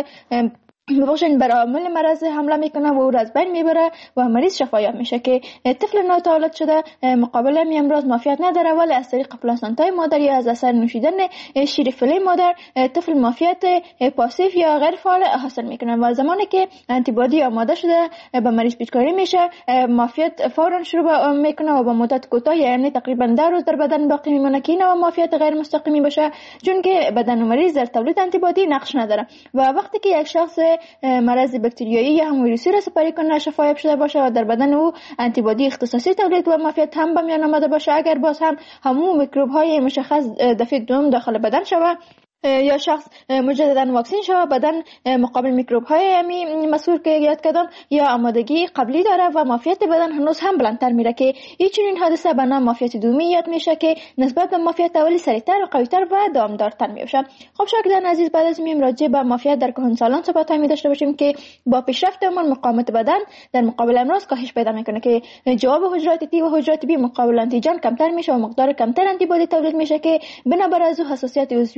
بخشن بر عامل مرض حمله میکنه و او را از بین میبره و مریض شفایاب میشه که طفل نوتولد شده مقابل می امراض مافیت نداره ولی از طریق پلاسنتای مادر یا از اثر نوشیدن شیر فیله مادر طفل مافیت پاسیو یا غیر فعال حاصل میکنه و زمانی که انتیبادی آماده شده به مریض پیچکاری میشه مافیت فورا شروع میکنه و با مدت کوتاه یعنی تقریبا ده روز در بدن باقی میمونه که اینو مافیت غیر مستقیمی باشه چون که بدن مریض در تولید انتیبادی نقش نداره و وقتی که یک شخص مرض باکتریایی یا هم ویروسی را سپری کنه شفایاب شده باشه و در بدن او انتیبادی اختصاصی تولید و مافیت هم به میان آمده باشه اگر باز هم همون میکروب های مشخص دفعه دوم داخل بدن شود یا شخص مجددا واکسن شود بدن مقابل میکروب های مسئول که یاد کردم یا آمادگی قبلی داره و مافیت بدن هنوز هم بلندتر میره که این چنین حادثه به نام مافیت دومی یاد میشه که نسبت به مافیت اولی سریعتر و قویتر و دوامدارتر میشه. خب شاگردان عزیز بعد از میم راجع به مافیت در کهنسالان صحبت می داشته باشیم که با پیشرفت عمر مقاومت بدن در مقابل امراض کاهش پیدا میکنه که جواب حجرات تی و حجرات بی مقابل آنتیجن کمتر میشه و مقدار کمتر آنتیبادی تولید میشه که بنابر از حساسیت عضویت در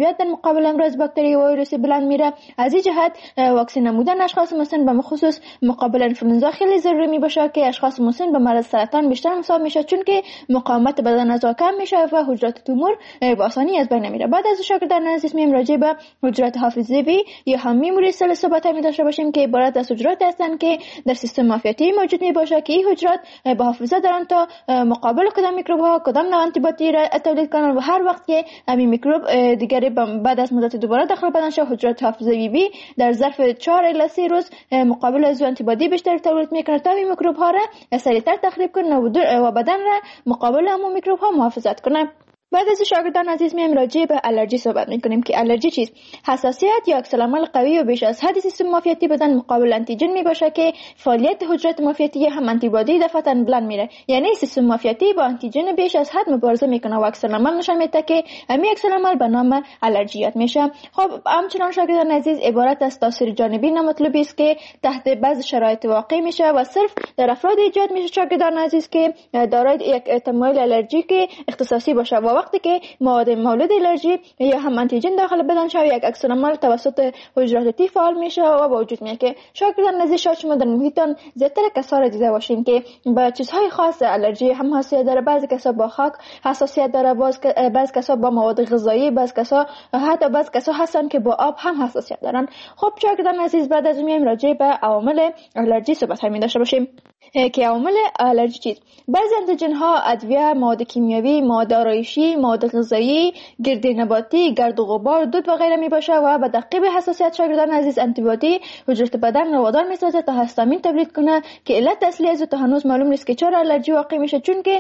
مقابل امراض باکتری و ویروسی بلند میره. از این جهت واکسن نمودن اشخاص مسن به خصوص مقابل انفلوئنزا خیلی ضروری می باشه که اشخاص مسن به مرض سرطان بیشتر مصاب میشه، چون که مقاومت بدن از کم میشه و حجرات تومور با آسانی از بین میره. بعد از شاگردان عزیز میم راجع به حجرات حافظه بی یا هم میموری سل صحبت می داشته باشیم که عبارت از حجرات هستند که در سیستم معافیتی موجود می باشه که این حجرات با حافظه دارن تا مقابل کدام میکروب ها کدام نوع آنتی بادی را تولید کنن و هر وقت که همین میکروب دیگری بعد از مدت دوباره داخل بدن شه، حجرات حافظه بی بی در ظرف چهار الی سه روز مقابل از آنتی بادی بیشتر تولید میکنه تا این میکروب ها را سریعتر تخریب کنه و بدن را مقابل همون میکروب ها محافظت کنه. بعد از شاگردان عزیز میم راجع به الرژی صحبت میکنیم که الرژی چیست؟ حساسیت یا عکس‌العمل قوی و بیش از حد سیستم معافیتی بدن مقابل آنتیژن می باشه که فعالیت حجرات معافیتی هم آنتی بادی دفعتاً بلند میره، یعنی سیستم معافیتی با آنتیژن بیش از حد مبارزه میکنه و عکس‌العمل نشان میده که همین عکس‌العمل به نام الرژیات میشه. خب همچنان شاگردان عزیز عبارت از تاثیر جانبی نامطلوبی است که تحت بعض شرایط واقع میشه و صرف در افراد ایجاد میشه شاگردان عزیز که دارای یک تمایل الرژیک اختصاصی باشه و وقتی که مواد مولد الرژی یا هم آنتیژن داخل بدن شوی یک عکس‌العمل توسط حجرات تی فعال میشه و با وجود میاد که شاگردان نزدیک شاید شما در محیطتان زیادتر کسا را دیده باشین که به چیزهای خاص الرژی هم حساسیت داره. بعضی کسا با خاک حساسیت داره، بعضی کسا با مواد غذایی، بعضی کسا حتی بعضی کسا هستن که با آب هم حساسیت دارن. خب شاگردان عزیز بعد از میایم راجع به عوامل الرژی صحبت می داشته باشیم که عوامل الرژی چیست. بعضی آنتیژن ها، ادویه، مواد کیمیاوی، مواد آرایشی، مواد غذایی، گرد نباتی، گرد و غبار، دود و غیره می باشه و به تعقیب حساسیت شاگردان عزیز آنتی بادی حجرات بدن رو وادار میسازه تا هستامین تولید کنه که علت اصلی از تا هنوز معلوم نیست که چرا الرژی واقع میشه، چون که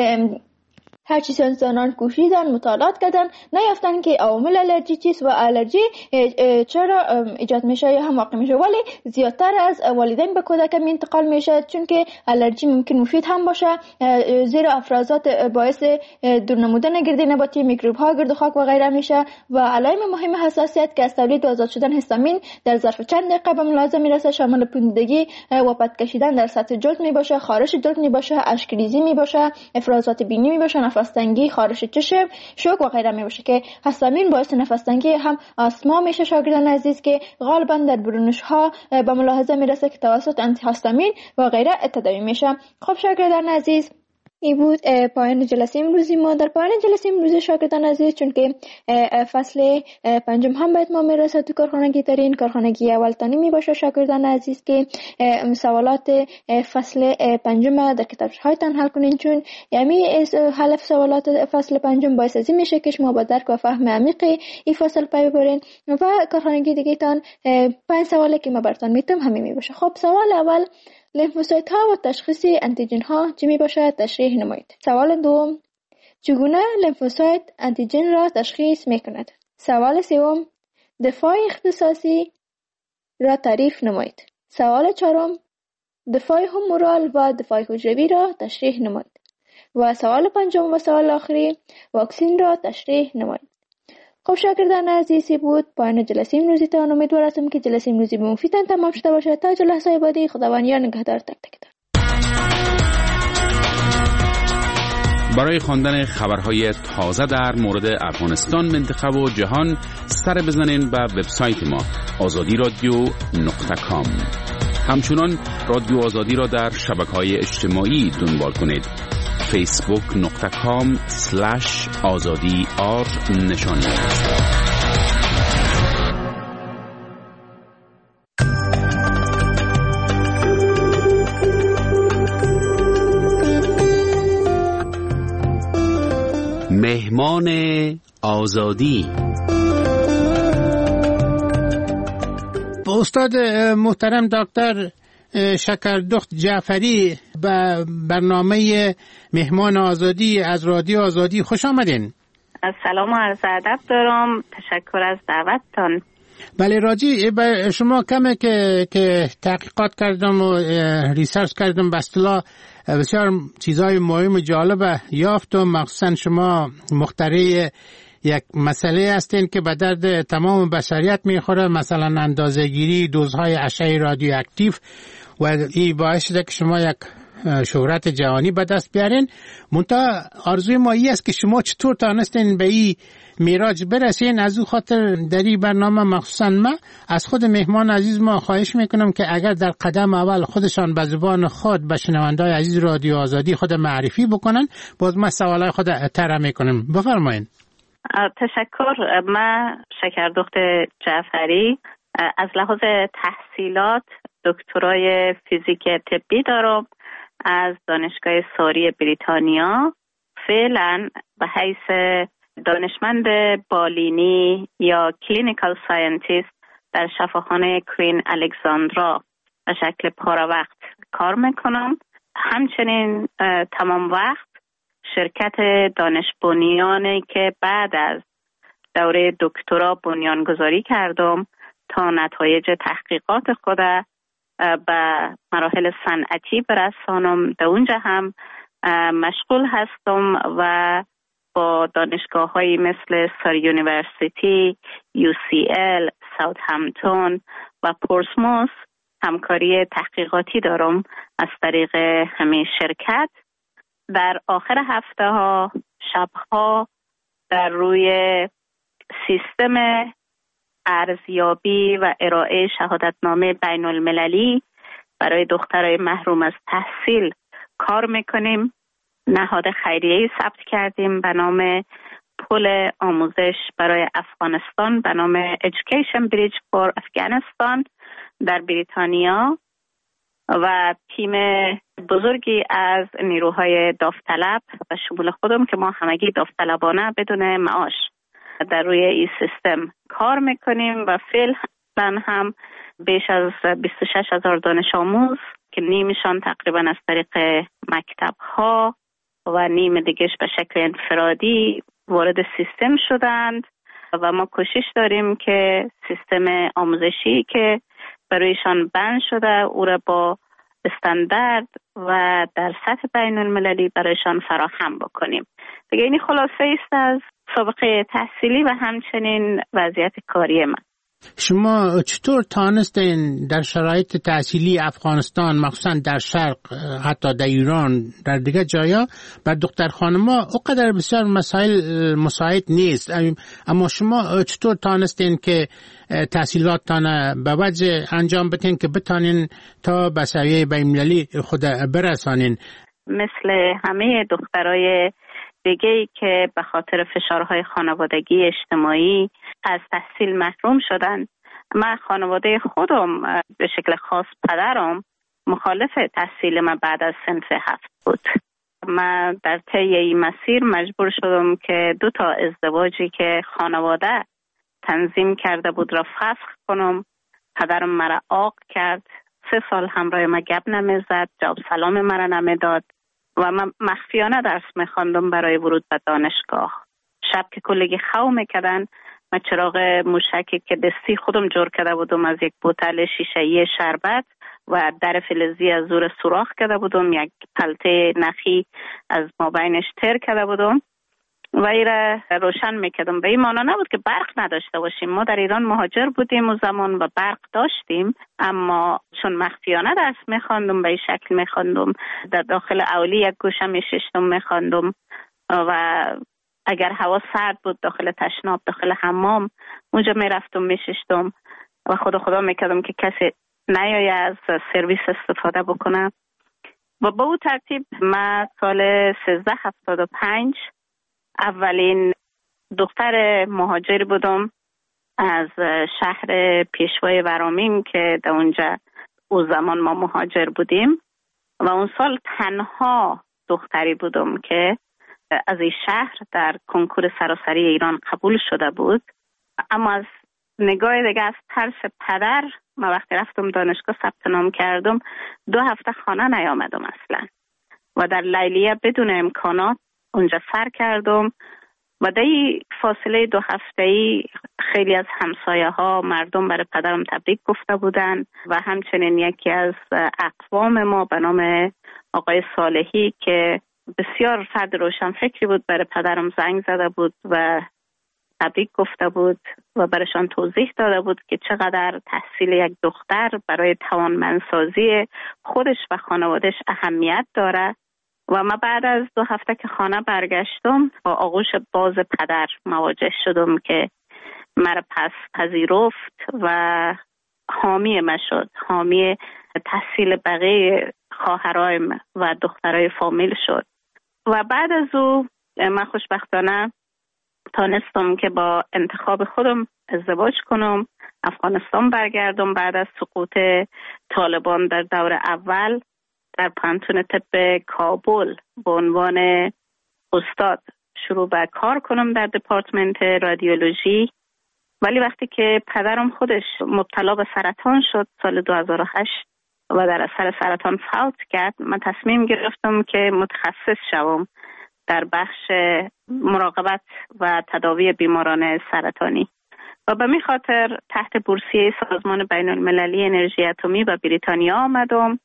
هر چیز انسانان کوشیدن مطالعات کردن نیافتن که عوامل الرژی چیست و الرژی چرا ایجاد میشه یا هم واقع میشه، ولی زیادتر از والدین به کودک انتقال میشه، چون که الرژی ممکن مفید هم باشه زیرا افرازات باعث دور نمودن گرد نباتی، میکروب ها، گرد و خاک و غیره میشه و علائم مهم حساسیت که از تولید و آزاد شدن هیستامین در ظرف چند دقیقه به ملاحظه میرسه شامل پوندگی و پد کشیدن در سطح جلد میباشه، خارش جلد میباشه، اشک‌ریزی میباشه، افرازات بینی میباشه، نفس تنگی، خارش چشم، شوک و غیره میباشه که هیستامین باعث نفس تنگی هم آسما میشه شاگردان عزیز که غالبا در برونش ها به ملاحظه میرسه که توسط آنتی هیستامین و غیره تداوی میشه. خب شاگردان عزیز این بود پایان جلسه امروزی ما. در پایان جلسه امروزی شاگردان عزیز چون که فصل پنجم هم باید ما میرسه تو کارخانگی ترین کارخانگی اول تانی می باشه شاگردان عزیز که سوالات فصل پنجم در کتابچه‌هایتان حل کنین، چون یعنی حل سوالات فصل پنجم باعث از این میشه که شما با درک و فهم عمیق این فصل پی ببرین و کارخانگی دیگه تان پنج سوالی که ما براتون میتونم همین می باشه. خب سوال اول، لیمفوسایت ها و تشخیص انتیجن ها چی می باشد؟ تشریح نمایید. سوال دوم، چگونه لیمفوسایت انتیجن را تشخیص می کند؟ سوال سوم، دفاع اختصاصی را تعریف نمایید. سوال چهارم، دفاع همورال و دفاع حجروی را تشریح نمایید. و سوال پنجم و سوال آخری، واکسین را تشریح نمایید. خب شاگردان عزیزی بود پایان جلسه امروزی تان. امیدوار هستم که جلسه امروزی به مفیدتان تمام شده باشه. تا جلسه بعدی خداوند یار نگهدار تک تکتان. برای خواندن خبرهای تازه در مورد افغانستان، منطقه و جهان سر بزنین به وبسایت ما آزادی رادیو نقطه کام. همچنان رادیو آزادی را در شبکه‌های اجتماعی دنبال کنید. فیسبوک نقطه کام سلش آزادی آر نشان مهمان آزادی. استاد محترم دکتر شکردخت جعفری به برنامه مهمان آزادی از رادیو آزادی خوش آمدین. سلام و عرض ادب دارم، تشکر از دعوتتان. بله راجی به شما کمه که که تحقیقات کردم و ریسرچ کردم، به اصطلاح بسیار چیزای مهم و جالب یافتم. مخصوصا شما مخترع یک مسئله هستین که به درد تمام بشریت میخوره، مثلا اندازه‌گیری دوزهای اشعه رادیواکتیو، و این باعث شده که شما یک شهرت جهانی به دست بیارین. منتها آرزوی ما این است که شما چطور تانستین به این میراج برسین. از او خاطر در این برنامه مخصوصا من از خود مهمان عزیز ما خواهش میکنم که اگر در قدم اول خودشان به زبان خود به شنوندای عزیز رادیو آزادی خود معرفی بکنن، باز ما سوالای خود طرح میکنیم. بفرمایید. تشکر. من شکردخت جعفری از لحاظ تحصیلات دکترای فیزیک طبی دارم از دانشگاه ساری بریتانیا. فعلا به حیث دانشمند بالینی یا کلینیکال ساینتیست در شفاخانه کوین الکساندرا به شکل پاره وقت کار میکنم. همچنین تمام وقت شرکت دانش بنیانی که بعد از دوره دکترا بنیانگذاری کردم تا نتایج تحقیقات خود به مراحل صنعتی برسانم، در اونجا هم مشغول هستم و با دانشگاه هایی مثل ساری یونیورسیتی، یو سی ال، ساوثهمپتون و پورسموث همکاری تحقیقاتی دارم از طریق همین شرکت. در آخر هفته ها شبها در روی سیستم ارزیابی و ارائه شهادتنامه بین المللی برای دخترای محروم از تحصیل کار میکنیم. نهاد خیریه‌ای ثبت کردیم به نام پل آموزش برای افغانستان به نام Education Bridge for Afghanistan در بریتانیا و تیم بزرگی از نیروهای داوطلب و شمول خودم که ما همگی داوطلبانه بدون معاش در روی این سیستم کار میکنیم و فعلا هم بیش از بیست و شش هزار دانش آموز که نیمشان تقریبا از طریق مکتب ها و نیم دیگهش به شکل انفرادی وارد سیستم شدند و ما کوشش داریم که سیستم آموزشی که برایشان بند شده او را با استاندارد و در سطح بین المللی برایشان فراهم بکنیم. دیگه این خلاصه است از سابقه تحصیلی و همچنین وضعیت کاری من. شما چطور تانستین در شرایط تحصیلی افغانستان مخصوصا در شرق، حتی در ایران، در دیگه جایا بر دختر خانما اونقدر بسیار مسائل مساعد نیست، اما شما چطور تانستین که تحصیلاتتان به وجه انجام بدین که بتانین تا به سویه بین‌المللی خود برسانین؟ مثل همه دخترای دیگه‌ای که به خاطر فشارهای خانوادگی اجتماعی از تحصیل محروم شدن، من خانواده خودم به شکل خاص پدرم مخالف تحصیل من بعد از صنف هفت بود. من در طی این مسیر مجبور شدم که دو تا ازدواجی که خانواده تنظیم کرده بود را فسخ کنم. پدرم مرا عاق کرد، سه سال همراه من گپ نمیزد، جواب سلام مرا نمیداد و من مخفیانه درس میخواندم برای ورود به دانشگاه. شب که کلگی خو میکردن، من چراغ موشکی که دستی خودم جور کرده بودم از یک بوتل شیشه‌ای شربت و در فلزی از زور سوراخ کرده بودم، یک پلته نخی از مابینش تر کرده بودم و ایره روشن میکردم. به این معنا نبود که برق نداشته باشیم. ما در ایران مهاجر بودیم و زمان و برق داشتیم، اما چون مخفیانه درس میخواندم به این شکل میخواندم، در داخل اولی یک گوشه میششتم میخواندم و اگر هوا سرد بود داخل تشناب، داخل حمام اونجا میرفتم میششتم و خدا خدا میکردم که کسی نیایه از سرویس استفاده بکنه. و با اون ترتیب من سال سیزده هفتاد و پنج اولین دختر مهاجر بودم از شهر پیشوای ورامین که در اونجا او زمان ما مهاجر بودیم و اون سال تنها دختری بودم که از این شهر در کنکور سراسری ایران قبول شده بود. اما از نگاه دیگه از ترس پدر من وقتی رفتم دانشگاه ثبت نام کردم دو هفته خانه نیامدم اصلا و در لیلیه بدون امکانات اونجا سر کردم و در این فاصله دو هفته‌ای خیلی از همسایه ها مردم برای پدرم تبریک گفته بودن و همچنین یکی از اقوام ما به نام آقای صالحی که بسیار فرد روشن فکری بود برای پدرم زنگ زده بود و تبریک گفته بود و برایشان توضیح داده بود که چقدر تحصیل یک دختر برای توانمندسازی خودش و خانوادش اهمیت داره. و ما بعد از دو هفته که خانه برگشتم با آغوش باز پدر مواجه شدم که مرا پس پذیرفت و حامی من شد، حامی تحصیل بقیه خواهرایم و دخترای فامیل شد. و بعد از او من خوشبختانه تانستم که با انتخاب خودم ازدواج کنم، افغانستان برگردم. بعد از سقوط طالبان در دور اول در پانتون طب کابل به عنوان استاد شروع به کار کنم در دپارتمنت رادیولوژی. ولی وقتی که پدرم خودش مبتلا به سرطان شد سال دو هزار و هشت و در اثر سرطان فوت کرد، من تصمیم گرفتم که متخصص شوم در بخش مراقبت و تداوی بیماران سرطانی و به می خاطر تحت بورسیه سازمان بین المللی انرژی اتمی و بریتانیا آمدم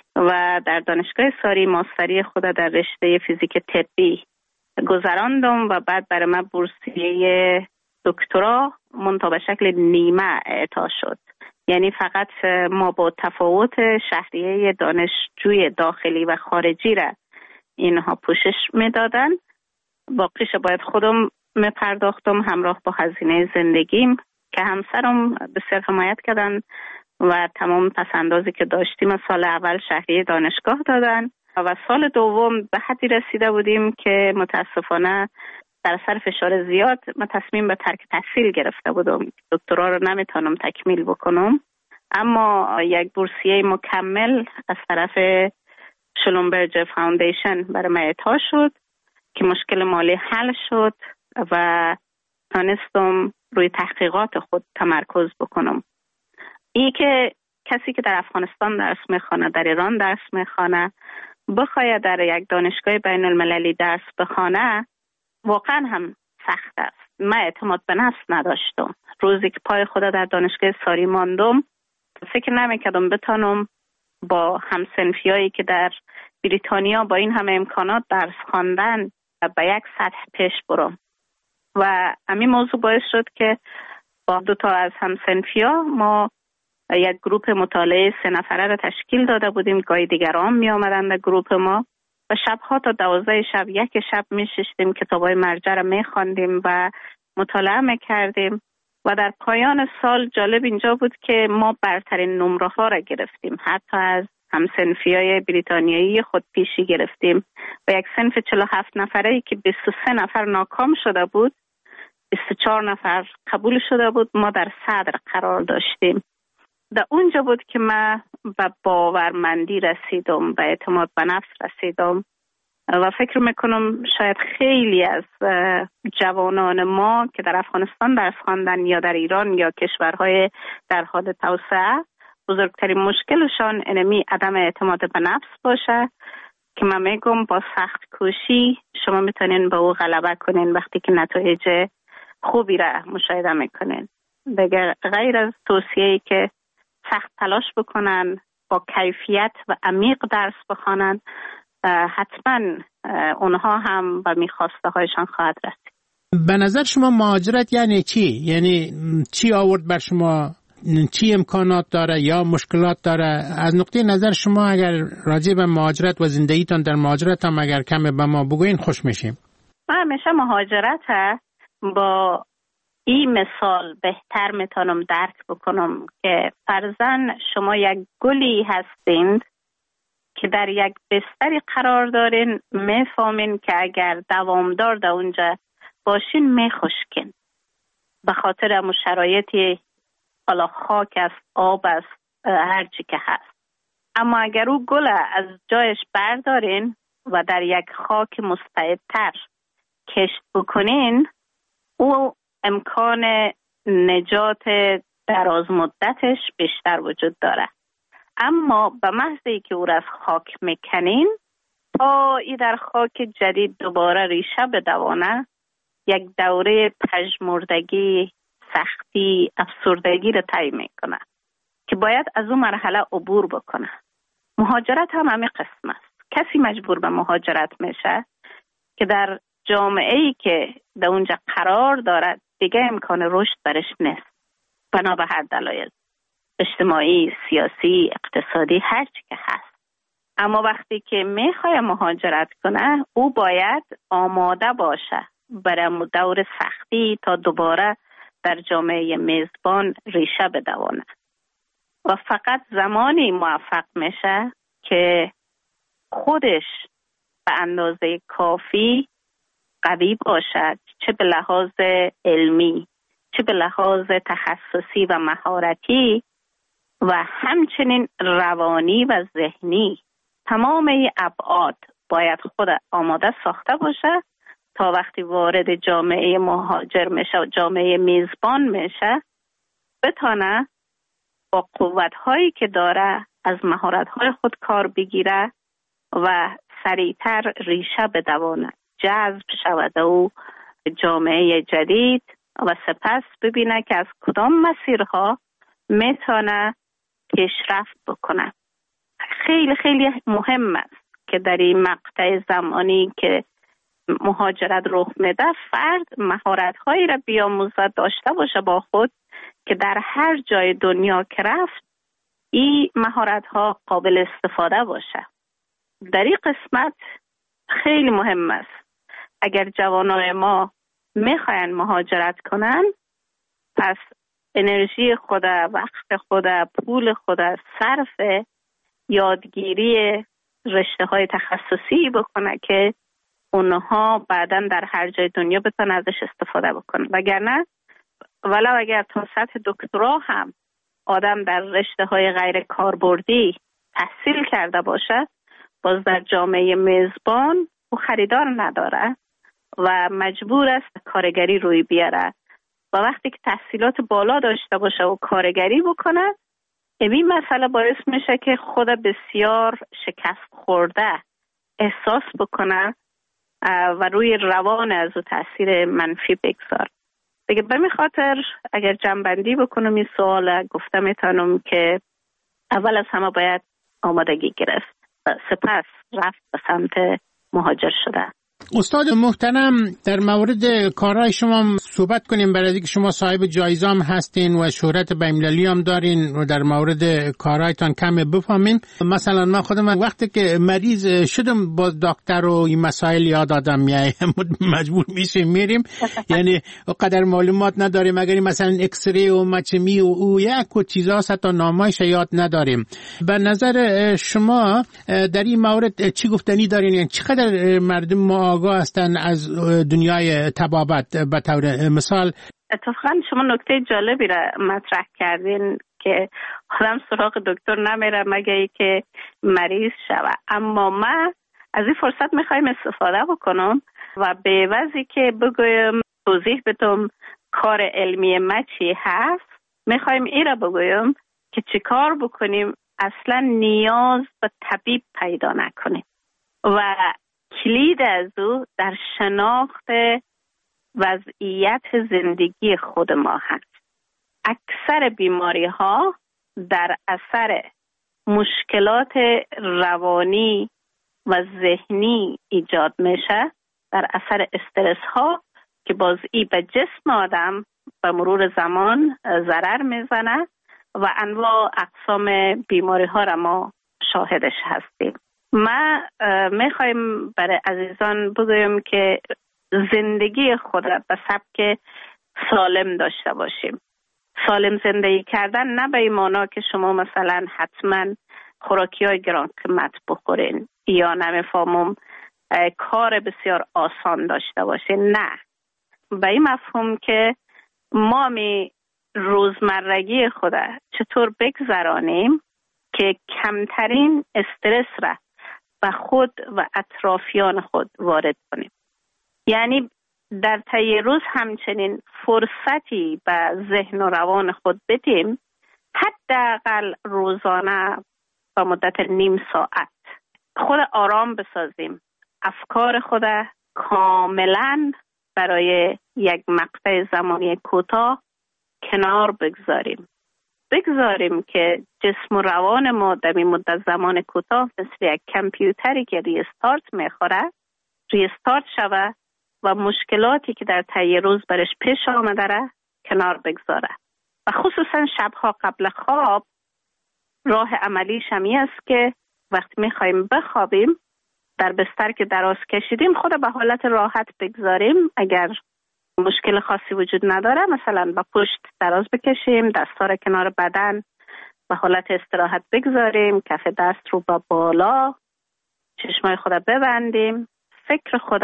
و در دانشگاه ساری ماستری خود در رشته فیزیک طبی گذراندم و بعد برای من بورسیه دکترا منتها به شکل نیمه اعطا شد. یعنی فقط ما با تفاوت شهریه دانشجوی داخلی و خارجی را اینها پوشش میدادن، باقیش باید خودم می پرداختم همراه با هزینه زندگیم که همسرم بسیار حمایت کردن و تمام پسندازی که داشتیم سال اول شهریه دانشگاه دادن و سال دوم به حدی رسیده بودیم که متاسفانه در اثر فشار زیاد من تصمیم به ترک تحصیل گرفته بودم. دکترا رو نمیتونم تکمیل بکنم، اما یک بورسیه مکمل از طرف شلومبرج فاوندیشن برای من اعطا شد که مشکل مالی حل شد و تانستم روی تحقیقات خود تمرکز بکنم. این که کسی که در افغانستان درس میخوانه، در ایران درس میخوانه، بخواید در یک دانشگاه بین المللی درس بخوانه واقعا هم سخت است. من اعتماد به نفس نداشتم. روزی که پای خود در دانشگاه ساری ماندم فکر نمیکردم بتانم با همسنفیایی که در بریتانیا با این همه امکانات درس خواندن به یک سطح پیش برم و همین موضوع باعث شد که با دو تا از همسنفیا ما یک گروه مطالعه سه نفره را تشکیل داده بودیم. گاهی دیگران می آمدن در گروه ما و شبها تا دوازده شب یک شب می شستیم، کتابای مرجع را می خواندیم و مطالعه می کردیم و در پایان سال جالب اینجا بود که ما برترین نمره ها را گرفتیم. حتی از همسنفیای بریتانیایی خود پیشی گرفتیم و یک سنف چهل و هفت نفره که بیست و سه نفر ناکام شده بود، بیست و چهار نفر قبول شده بود، ما در صدر قرار داشتیم. در اونجا بود که من به باورمندی رسیدم، به اعتماد به نفس رسیدم و فکر میکنم شاید خیلی از جوانان ما که در افغانستان درس خواندن یا در ایران یا کشورهای در حال توسعه، بزرگترین مشکلشان انمی عدم اعتماد به نفس باشه که من میگم با سخت کوشی شما میتونین به او غلبه کنین وقتی که نتایج خوبی را مشاهده میکنین. دیگر غیر از توصیه‌ای که سخت تلاش بکنن، با کیفیت و عمیق درس بخوانن، حتما اونها هم به میخواسته هایشان خواهد رسید. به نظر شما مهاجرت یعنی چی؟ یعنی چی آورد بر شما؟ چی امکانات داره یا مشکلات داره؟ از نقطه نظر شما اگر راجع به مهاجرت و زندگیتان در مهاجرت هم اگر کمی به ما بگوین خوش میشیم. من همیشه مهاجرت با این مثال بهتر میتونم درک بکنم که فرضاً شما یک گلی هستید که در یک بستری قرار دارین، میفهمین که اگر دوامدار در اونجا باشین میخشکین به خاطر همون شرایطی، حالا خاک است، آب است، هر چی که هست. اما اگر او گل از جایش بردارین و در یک خاک مستعدتر کشت بکنین، او امکان نجات دراز مدتش بیشتر وجود داره. اما به محضی که او را از خاک میکنین تا ای در خاک جدید دوباره ریشه بدوانه، یک دوره پژمردگی، سختی، افسردگی را طی میکنه که باید از اون مرحله عبور بکنه. مهاجرت هم همین قسم است. کسی مجبور به مهاجرت میشه که در جامعه‌ای که در اونجا قرار دارد دیگه امکان رشد برش نیست، بنا به هر دلایل اجتماعی، سیاسی، اقتصادی، هر چی که هست. اما وقتی که میخواد مهاجرت کنه او باید آماده باشه برای دور سختی تا دوباره در جامعه میزبان ریشه بدونه و فقط زمانی موفق میشه که خودش به اندازه کافی قوی باشد، چه به لحاظ علمی، چه به لحاظ تخصصی و مهارتی و همچنین روانی و ذهنی. تمام این ابعاد باید خود آماده ساخته باشه تا وقتی وارد جامعه مهاجر میشه و جامعه میزبان میشه بتونه با قوت‌هایی که داره از مهارت‌های خود کار بگیره و سریعتر ریشه بدونه، جذب شود و جامعه جدید و سپس ببینه که از کدام مسیرها میتونه پیشرفت بکنه. خیلی خیلی مهم است که در این مقطع زمانی که مهاجرت رخ میده فرد مهارت‌هایی را بیاموزد، داشته باشه با خود که در هر جای دنیا که رفت این مهارت‌ها قابل استفاده باشه. در این قسمت خیلی مهم است اگر جوانای ما میخواین مهاجرت کنن، پس انرژی خود، وقت خود، پول خود صرف یادگیری رشته های تخصصی بکنه که اونها بعداً در هر جای دنیا بتونن ازش استفاده بکنن. وگرنه ولو اگر تا سطح دکترا هم آدم در رشته های غیر کاربردی تحصیل کرده باشه، باز در جامعه میزبان او خریدار نداره و مجبور است کارگری روی بیاره و وقتی که تحصیلات بالا داشته باشه و کارگری بکنه، این مسئله باعث میشه که خود بسیار شکست خورده احساس بکنه و روی روان از او تاثیر منفی بگذار. دیگه به می خاطر اگر جنبندی بکنم این سوال، گفتم میتونم که اول از همه باید آمادگی گرفت، سپس رفت به سمت مهاجر شده. استاد محترم، در مورد کارهای شما صحبت کنیم، برای اینکه شما صاحب جایزه هم هستین و شهرت بین‌المللی هم دارین و در مورد کارهایتان کم بفهمیم. مثلا من خودم وقتی که مریض شدم با دکتر و این مسائل یاد آدم میای مجبور میشیم میریم، یعنی قدر معلومات نداریم، اگر مثلا ایکس ری و مچمی و او یک و چیزا تا نامایش یاد نداریم. به نظر شما در این مورد چی گفتنی دارین؟ یعنی چقدر مردم ما آگاه هستن از دنیای طبابت؟ به طور مثال اتفاقا شما نکته جالبی را مطرح کردین که آدم سراغ دکتر نمیره مگه ای که مریض شوه، اما من از این فرصت میخوایم استفاده بکنم و به عوضی که بگویم توضیح بدم کار علمی ما چی هست، میخوایم این را بگویم که چی کار بکنیم اصلا نیاز به طبیب پیدا نکنیم و کلید از او در شناخت وضعیت زندگی خود ما هست. اکثر بیماری ها در اثر مشکلات روانی و ذهنی ایجاد میشه، در اثر استرس ها که باز ای به جسم آدم به مرور زمان ضرر میزنه و انواع اقسام بیماری ها را ما شاهدش هستیم. ما میخوایم برای عزیزان بگویم که زندگی خود را به سبک سالم داشته باشیم. سالم زندگی کردن نه به این معنا که شما مثلا حتما خوراکی های گران قیمت بخورین یا نمیفهمم کار بسیار آسان داشته باشین، نه، به این مفهوم که ما می روزمرگی خود چطور بگذرانیم که کمترین استرس را به خود و اطرافیان خود وارد کنیم. یعنی در طی روز همچنین فرصتی به ذهن و روان خود بدیم، حداقل روزانه با مدت نیم ساعت خود آرام بسازیم، افکار خود کاملا برای یک مقطع زمانی کوتاه کنار بگذاریم. بگذاریم که جسم و روان ما در این مدت زمان کوتاه مثل یک کامپیوتری که ریستارت میخوره ریستارت شوه و مشکلاتی که در طی روز برش پیش آمده را کنار بگذاره و خصوصا شبها قبل خواب راه عملیش همی است که وقتی میخوایم بخوابیم در بستر که دراز کشیدیم خود به حالت راحت بگذاریم. اگر مشکل خاصی وجود نداره مثلا با پشت دراز بکشیم، دستا را کنار بدن به حالت استراحت بگذاریم، کف دست رو با بالا، چشمای خود ببندیم، فکر خود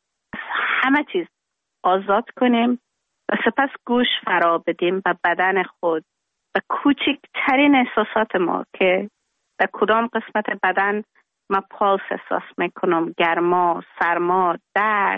همه چیز آزاد کنیم و سپس گوش فرا بدیم به بدن خود و کوچکترین احساسات ما که در کدام قسمت بدن ما پالس احساس میکنم، گرما، سرما، درد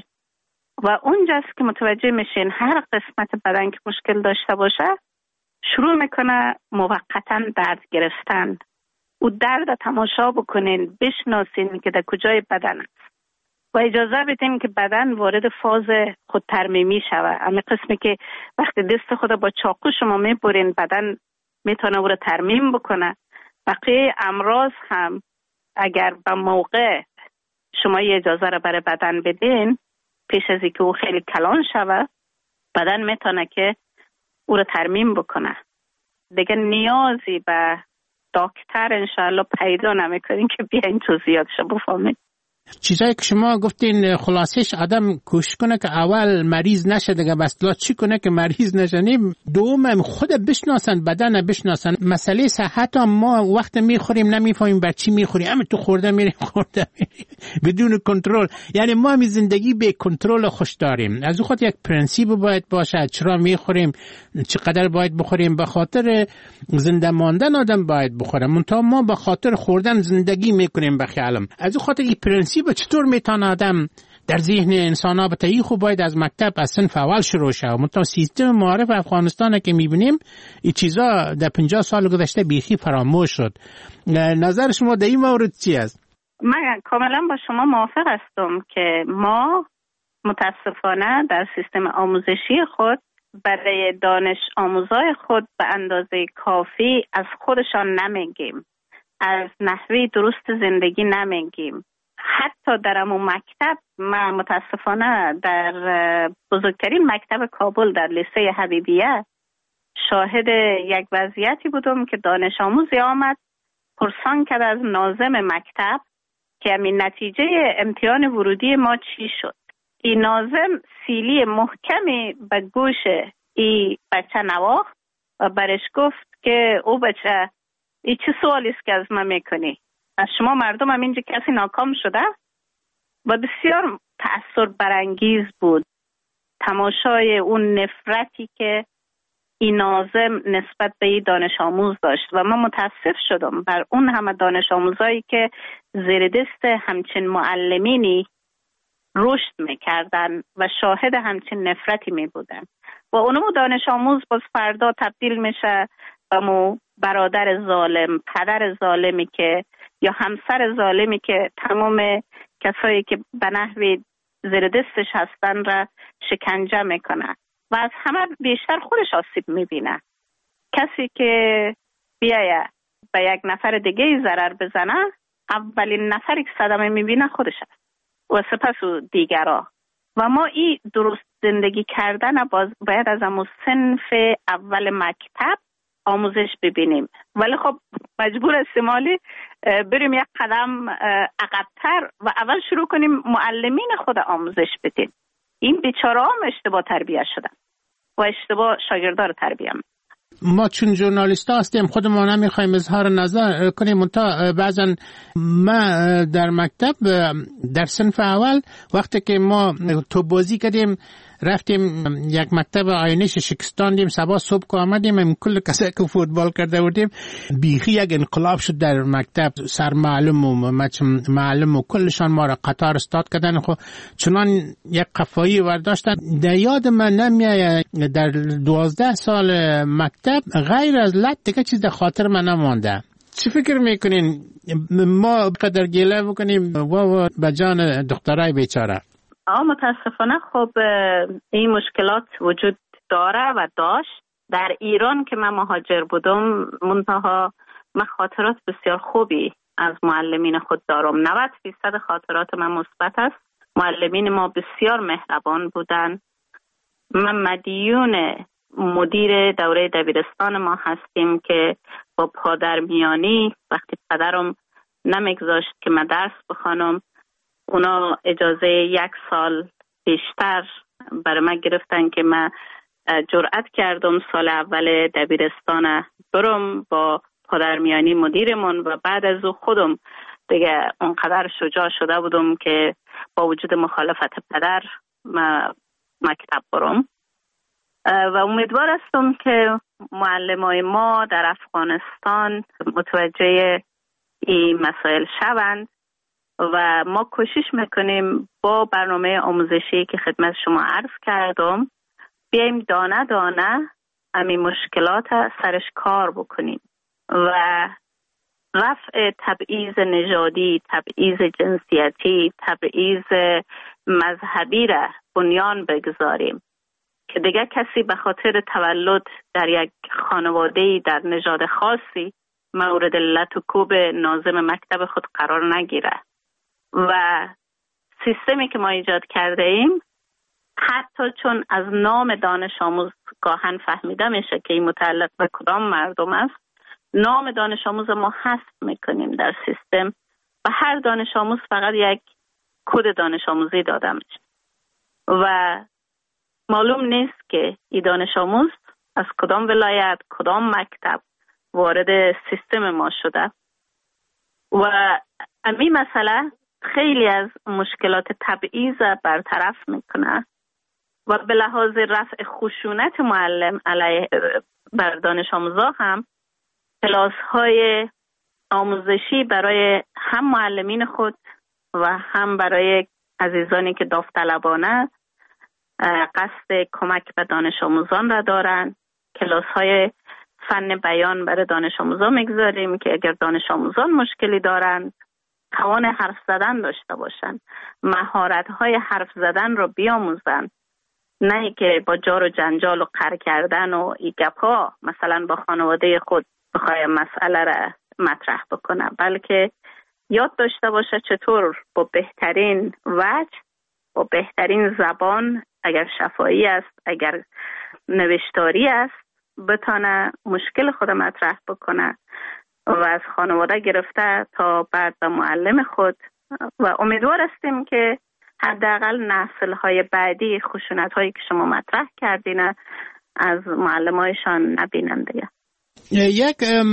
و اونجاست که متوجه میشین هر قسمت بدن که مشکل داشته باشه شروع میکنه موقتا درد گرفتن. او درد تماشا بکنین، بشناسین که در کجای بدن است و اجازه بدین که بدن وارد فاز خود ترمیمی شود. اما قسمی که وقتی دست خود با چاقو شما میبرین بدن میتونه او را ترمیم بکنه. بقیه امراض هم اگر به موقع شما یه اجازه را برای بدن بدین پیش از اینکه او خیلی کلان شود بدن میتونه که او را ترمیم بکنه. دیگه نیازی به دکتر انشاءالله پیدا نمیکنین که بیاین توضیحاتشو بفهمین. چیزایی که شما گفتین خلاصش آدم کوشش کنه که اول مریض نشه دیگه بس چی کنه که مریض نشه. دوم خود بشناسن، بدن بشناسن. مسئله صحت هم ما وقت میخوریم نمیفهمیم بر چی میخوریم، اما تو خورده میریم خورده میریم بدون کنترل. یعنی ما می زندگی به کنترل خوش داریم. از اون خاطر یک پرنسیپ باید باشه چرا میخوریم، چقدر باید بخوریم. به خاطر زنده ماندن آدم باید بخوره، منتها ما به خاطر خوردن زندگی میکنیم به خیالم. از اون خاطر این پرنسیپ چطور میتونه آدم در ذهن انسان ها بتایی خوب باید از مکتب از صنف اول شروع شه. منتها سیستم معارف افغانستان که میبینیم این چیزا در پنجاه سال گذشته بیخی فراموش شد. نظر شما در این مورد چی است؟ من کاملا با شما موافق هستم که ما متاسفانه در سیستم آموزشی خود برای دانش آموزای خود به اندازه کافی از خودشان نمیگیم، از نحوه درست زندگی نمیگیم. حتی در امو مکتب من متاسفانه در بزرگترین مکتب کابل در لیسه حبیبیه شاهد یک وضعیتی بودم که دانش آموزی آمد پرسان کرد از ناظم مکتب که همین نتیجه امتحان ورودی ما چی شد. این ناظم سیلی محکمی به گوش ای بچه نواخت و برش گفت که او بچه ای چه سوالی است که از من میکنی؟ از شما مردم هم اینجا کسی ناکام شده؟ و بسیار تأثیر برانگیز بود تماشای اون نفرتی که این ناظم نسبت به این دانش آموز داشت و من متاسف شدم بر اون همه دانش آموزایی که زیر دست همچین معلمینی رشد میکردن و شاهد همچین نفرتی میبودن و اونمو دانش آموز باز فردا تبدیل میشه به مو برادر ظالم، پدر ظالمی که یا همسر ظالمی که تمام کسایی که به نحوی زیر دستش هستن را شکنجه میکنه و از همه بیشتر خودش آسیب میبینه. کسی که بیایه به یک نفر دیگه ضرر بزنه اولین نفری که صدمه میبینه خودش هست و سپس و دیگرها. و ما این درست زندگی کردن باید از همون صنف اول مکتب آموزش ببینیم، ولی خب مجبور استعمالی بریم یک قدم عقب‌تر و اول شروع کنیم معلمین خود آموزش بدیم. این بیچاره هم اشتباه تربیت شدن و اشتباه شاگردار تربیت. ما چون ژورنالیست هستیم خودمون نمیخوایم اظهار نظر کنیم، منتها بعضا ما در مکتب در صنف اول وقتی که ما تو بازی کردیم رفتیم یک مکتب آینش شکستاندیم، صبح صبح که آمدیم کل کسایی که فوتبال کرده بودیم بیخی یک انقلاب شد در مکتب. سر معلم و معلم و کلشان ما را قطار استاد کردن. خب چنان یک قفایی ورداشتن. در یاد من نمیاد در دوازده سال مکتب غیر از لط دیگه چیز در خاطر من نمانده. چی فکر میکنین ما قدر گله بکنیم و به جان دخترای بیچاره؟ آه متاسفانه خب این مشکلات وجود داره و داشت. در ایران که من مهاجر بودم منتها من خاطرات بسیار خوبی از معلمین خود دارم. نود فیصد خاطرات من مثبت است معلمین ما بسیار مهربان بودن. من مدیون مدیر دوره دبیرستان ما هستیم که با پادرمیانی وقتی پدرم نمیگذاشت که من درس بخوانم، اونا اجازه یک سال بیشتر برای من گرفتن که من جرأت کردم سال اول دبیرستان برم با پادرمیانی مدیرمون و بعد از او خودم دیگه اونقدر شجاع شده بودم که با وجود مخالفت پدر من مکتب برم و امیدوار هستم که معلمای ما در افغانستان متوجه این مسائل شوند و ما کوشش میکنیم با برنامه آموزشی که خدمت شما عرض کردم بیایم دانه دانه همین مشکلات سرش کار بکنیم و رفع تبعیض نژادی، تبعیض جنسیتی، تبعیض مذهبی را بنیان بگذاریم که دیگه کسی به خاطر تولد در یک خانواده‌ای در نژاد خاصی مورد لط و کوب ناظم مکتب خود قرار نگیره و سیستمی که ما ایجاد کرده ایم حتی چون از نام دانش آموز گاهن فهمیده میشه که این متعلق به کدام مردم است، نام دانش آموز ما حذف میکنیم در سیستم و هر دانش آموز فقط یک کد دانش آموزی داده میشه و معلوم نیست که این دانش آموز از کدام ولایت، کدام مکتب وارد سیستم ما شده و این مسئله خیلی از مشکلات تبعیض برطرف میکنه و به لحاظ رفع خشونت معلم علیه بر دانش آموزا هم کلاس های آموزشی برای هم معلمین خود و هم برای عزیزانی که داوطلبانه قصد کمک به دانش آموزان را دارند. کلاس های فن بیان برای دانش آموزان میگذاریم که اگر دانش آموزان مشکلی دارند توان حرف زدن داشته باشند، مهارت های حرف زدن رو بیاموزند، نه که با جار و جنجال و قر کردن و ای گپا مثلا با خانواده خود بخوای مسئله را مطرح بکنه، بلکه یاد داشته باشه چطور با بهترین وجه، با بهترین زبان، اگر شفاهی است، اگر نوشتاری است، بتانه مشکل خود مطرح بکنه و از خانواده گرفته تا بعد به معلم خود و امیدوار هستیم که حداقل نسل‌های بعدی خشونت‌هایی که شما مطرح کردین از معلم‌هایشان نبینن دیگه. یک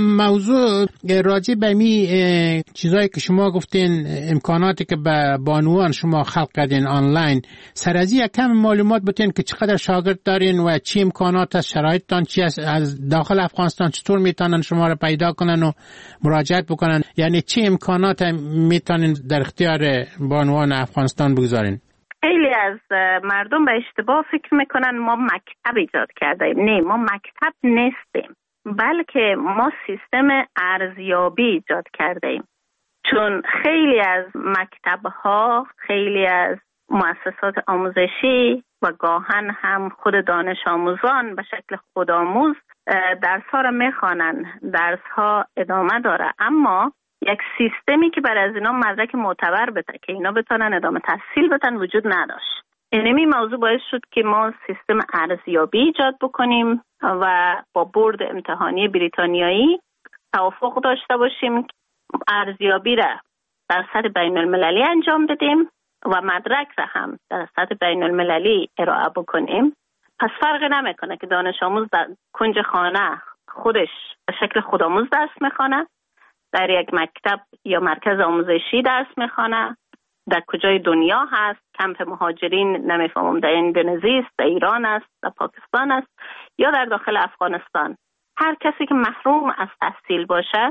موضوع راجع به می چیزایی که شما گفتین، امکاناتی که به بانوان شما خلق کردین آنلاین، سر از این کم معلومات بتین که چقدر شاگرد دارین و چی امکانات از شرایطتان چی است، از داخل افغانستان چطور میتونن شما رو پیدا کنن و مراجعت بکنن، یعنی چی امکانات میتونین در اختیار بانوان افغانستان بگذارین؟ خیلی از مردم به اشتباه فکر میکنن ما مکتب ایجاد کردیم. نه، ما مکتب نیستیم، بلکه ما سیستم ارزیابی ایجاد کرده ایم. چون خیلی از مکتب‌ها، خیلی از مؤسسات آموزشی و گاهن هم خود دانش آموزان به شکل خودآموز درس‌ها را می‌خوانند، درس‌ها ادامه داره، اما یک سیستمی که برای از اینا مدرک معتبر بده که اینا بتونن ادامه تحصیل بدن وجود نداشت. اینمی موضوع باعث شد که ما سیستم ارزیابی ایجاد بکنیم و با بورد امتحانی بریتانیایی توافق داشته باشیم که ارزیابی را در سطح بین المللی انجام بدیم و مدرک را هم در سطح بین المللی ارائه بکنیم. پس فرقی نمیکنه که دانش آموز در کنج خانه خودش به شکل خودآموز درس میخوانه، در یک مکتب یا مرکز آموزشی درس میخوانه، در کجای دنیا هست، کمپ مهاجرین نمیفهمم در اندونزی است، در ایران است، در پاکستان است یا در داخل افغانستان. هر کسی که محروم از تحصیل باشه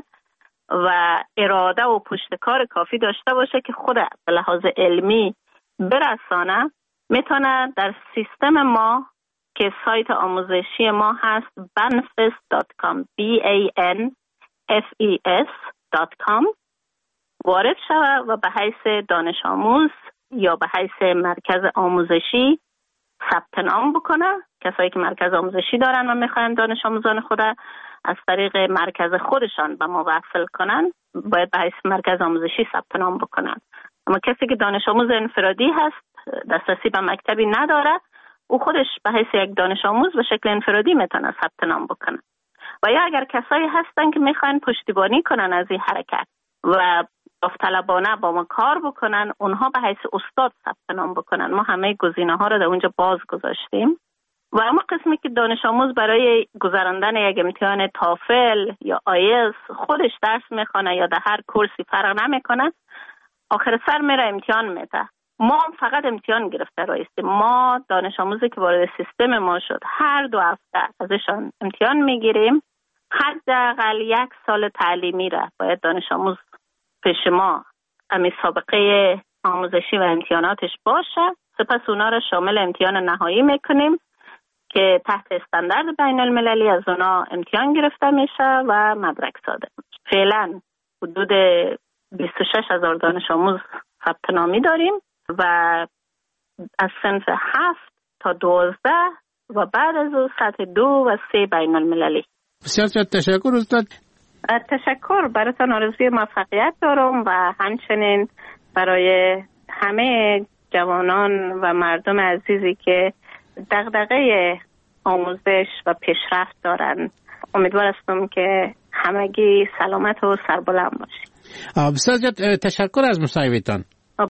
و اراده و پشتکار کافی داشته باشه که خود به لحاظ علمی برسانه، میتونه در سیستم ما که سایت آموزشی ما هست banfes دات کام b a n f e s دات کام وارد شود و به حیث دانش آموز یا به حیث مرکز آموزشی ثبت نام بکنه. کسایی که مرکز آموزشی دارن و میخواین دانش آموزان خود از طریق مرکز خودشان به ما وصل کنن، باید به حیث مرکز آموزشی ثبت نام بکنن. اما کسی که دانش آموز انفرادی هست، دسترسی به مکتبی نداره، او خودش به حیث یک دانش آموز به شکل انفرادی میتونه ثبت نام بکنه. و یا اگر کسایی هستن که میخوان پشتیبانی کنن از این حرکت و داوطلبانه با ما کار بکنن، اونها به حیث استاد ثبت نام بکنن. ما همه گزینه ها رو در اونجا باز گذاشتیم. و اما قسمی که دانش آموز برای گذراندن یک امتحان تافل یا آیلتس خودش درس میخونه یا در هر کورسی فرق نمیکنه، آخر سر میره امتحان میده. ما فقط امتحان گرفته رایستیم. ما دانش آموزی که وارد سیستم ما شد هر دو هفته ازشان امتحان میگیریم. حداقل یک سال تعلیمی را باید دانش آموز پیش ما امی سابقه آموزشی و امتحاناتش باشه. سپس اونا را شامل امتحان نهایی میکنیم که تحت استاندارد بین المللی از اونا امتحان گرفته میشه و مدرک صادر میشه. فعلا حدود بیست و شش هزار دانش آموز ثبت نامی داریم و از صنف هفت تا دوازده و بعد از او سطح دو و سه بین المللی. بسیار زیاد تشکر استاد. تشکر، براتون آرزوی موفقیت دارم و همچنین برای همه جوانان و مردم عزیزی که دغدغه آموزش و پیشرفت دارن. امیدوار هستم که همگی سلامت و سربلند باشید. بسیار زیاد تشکر از مصاحبهتان.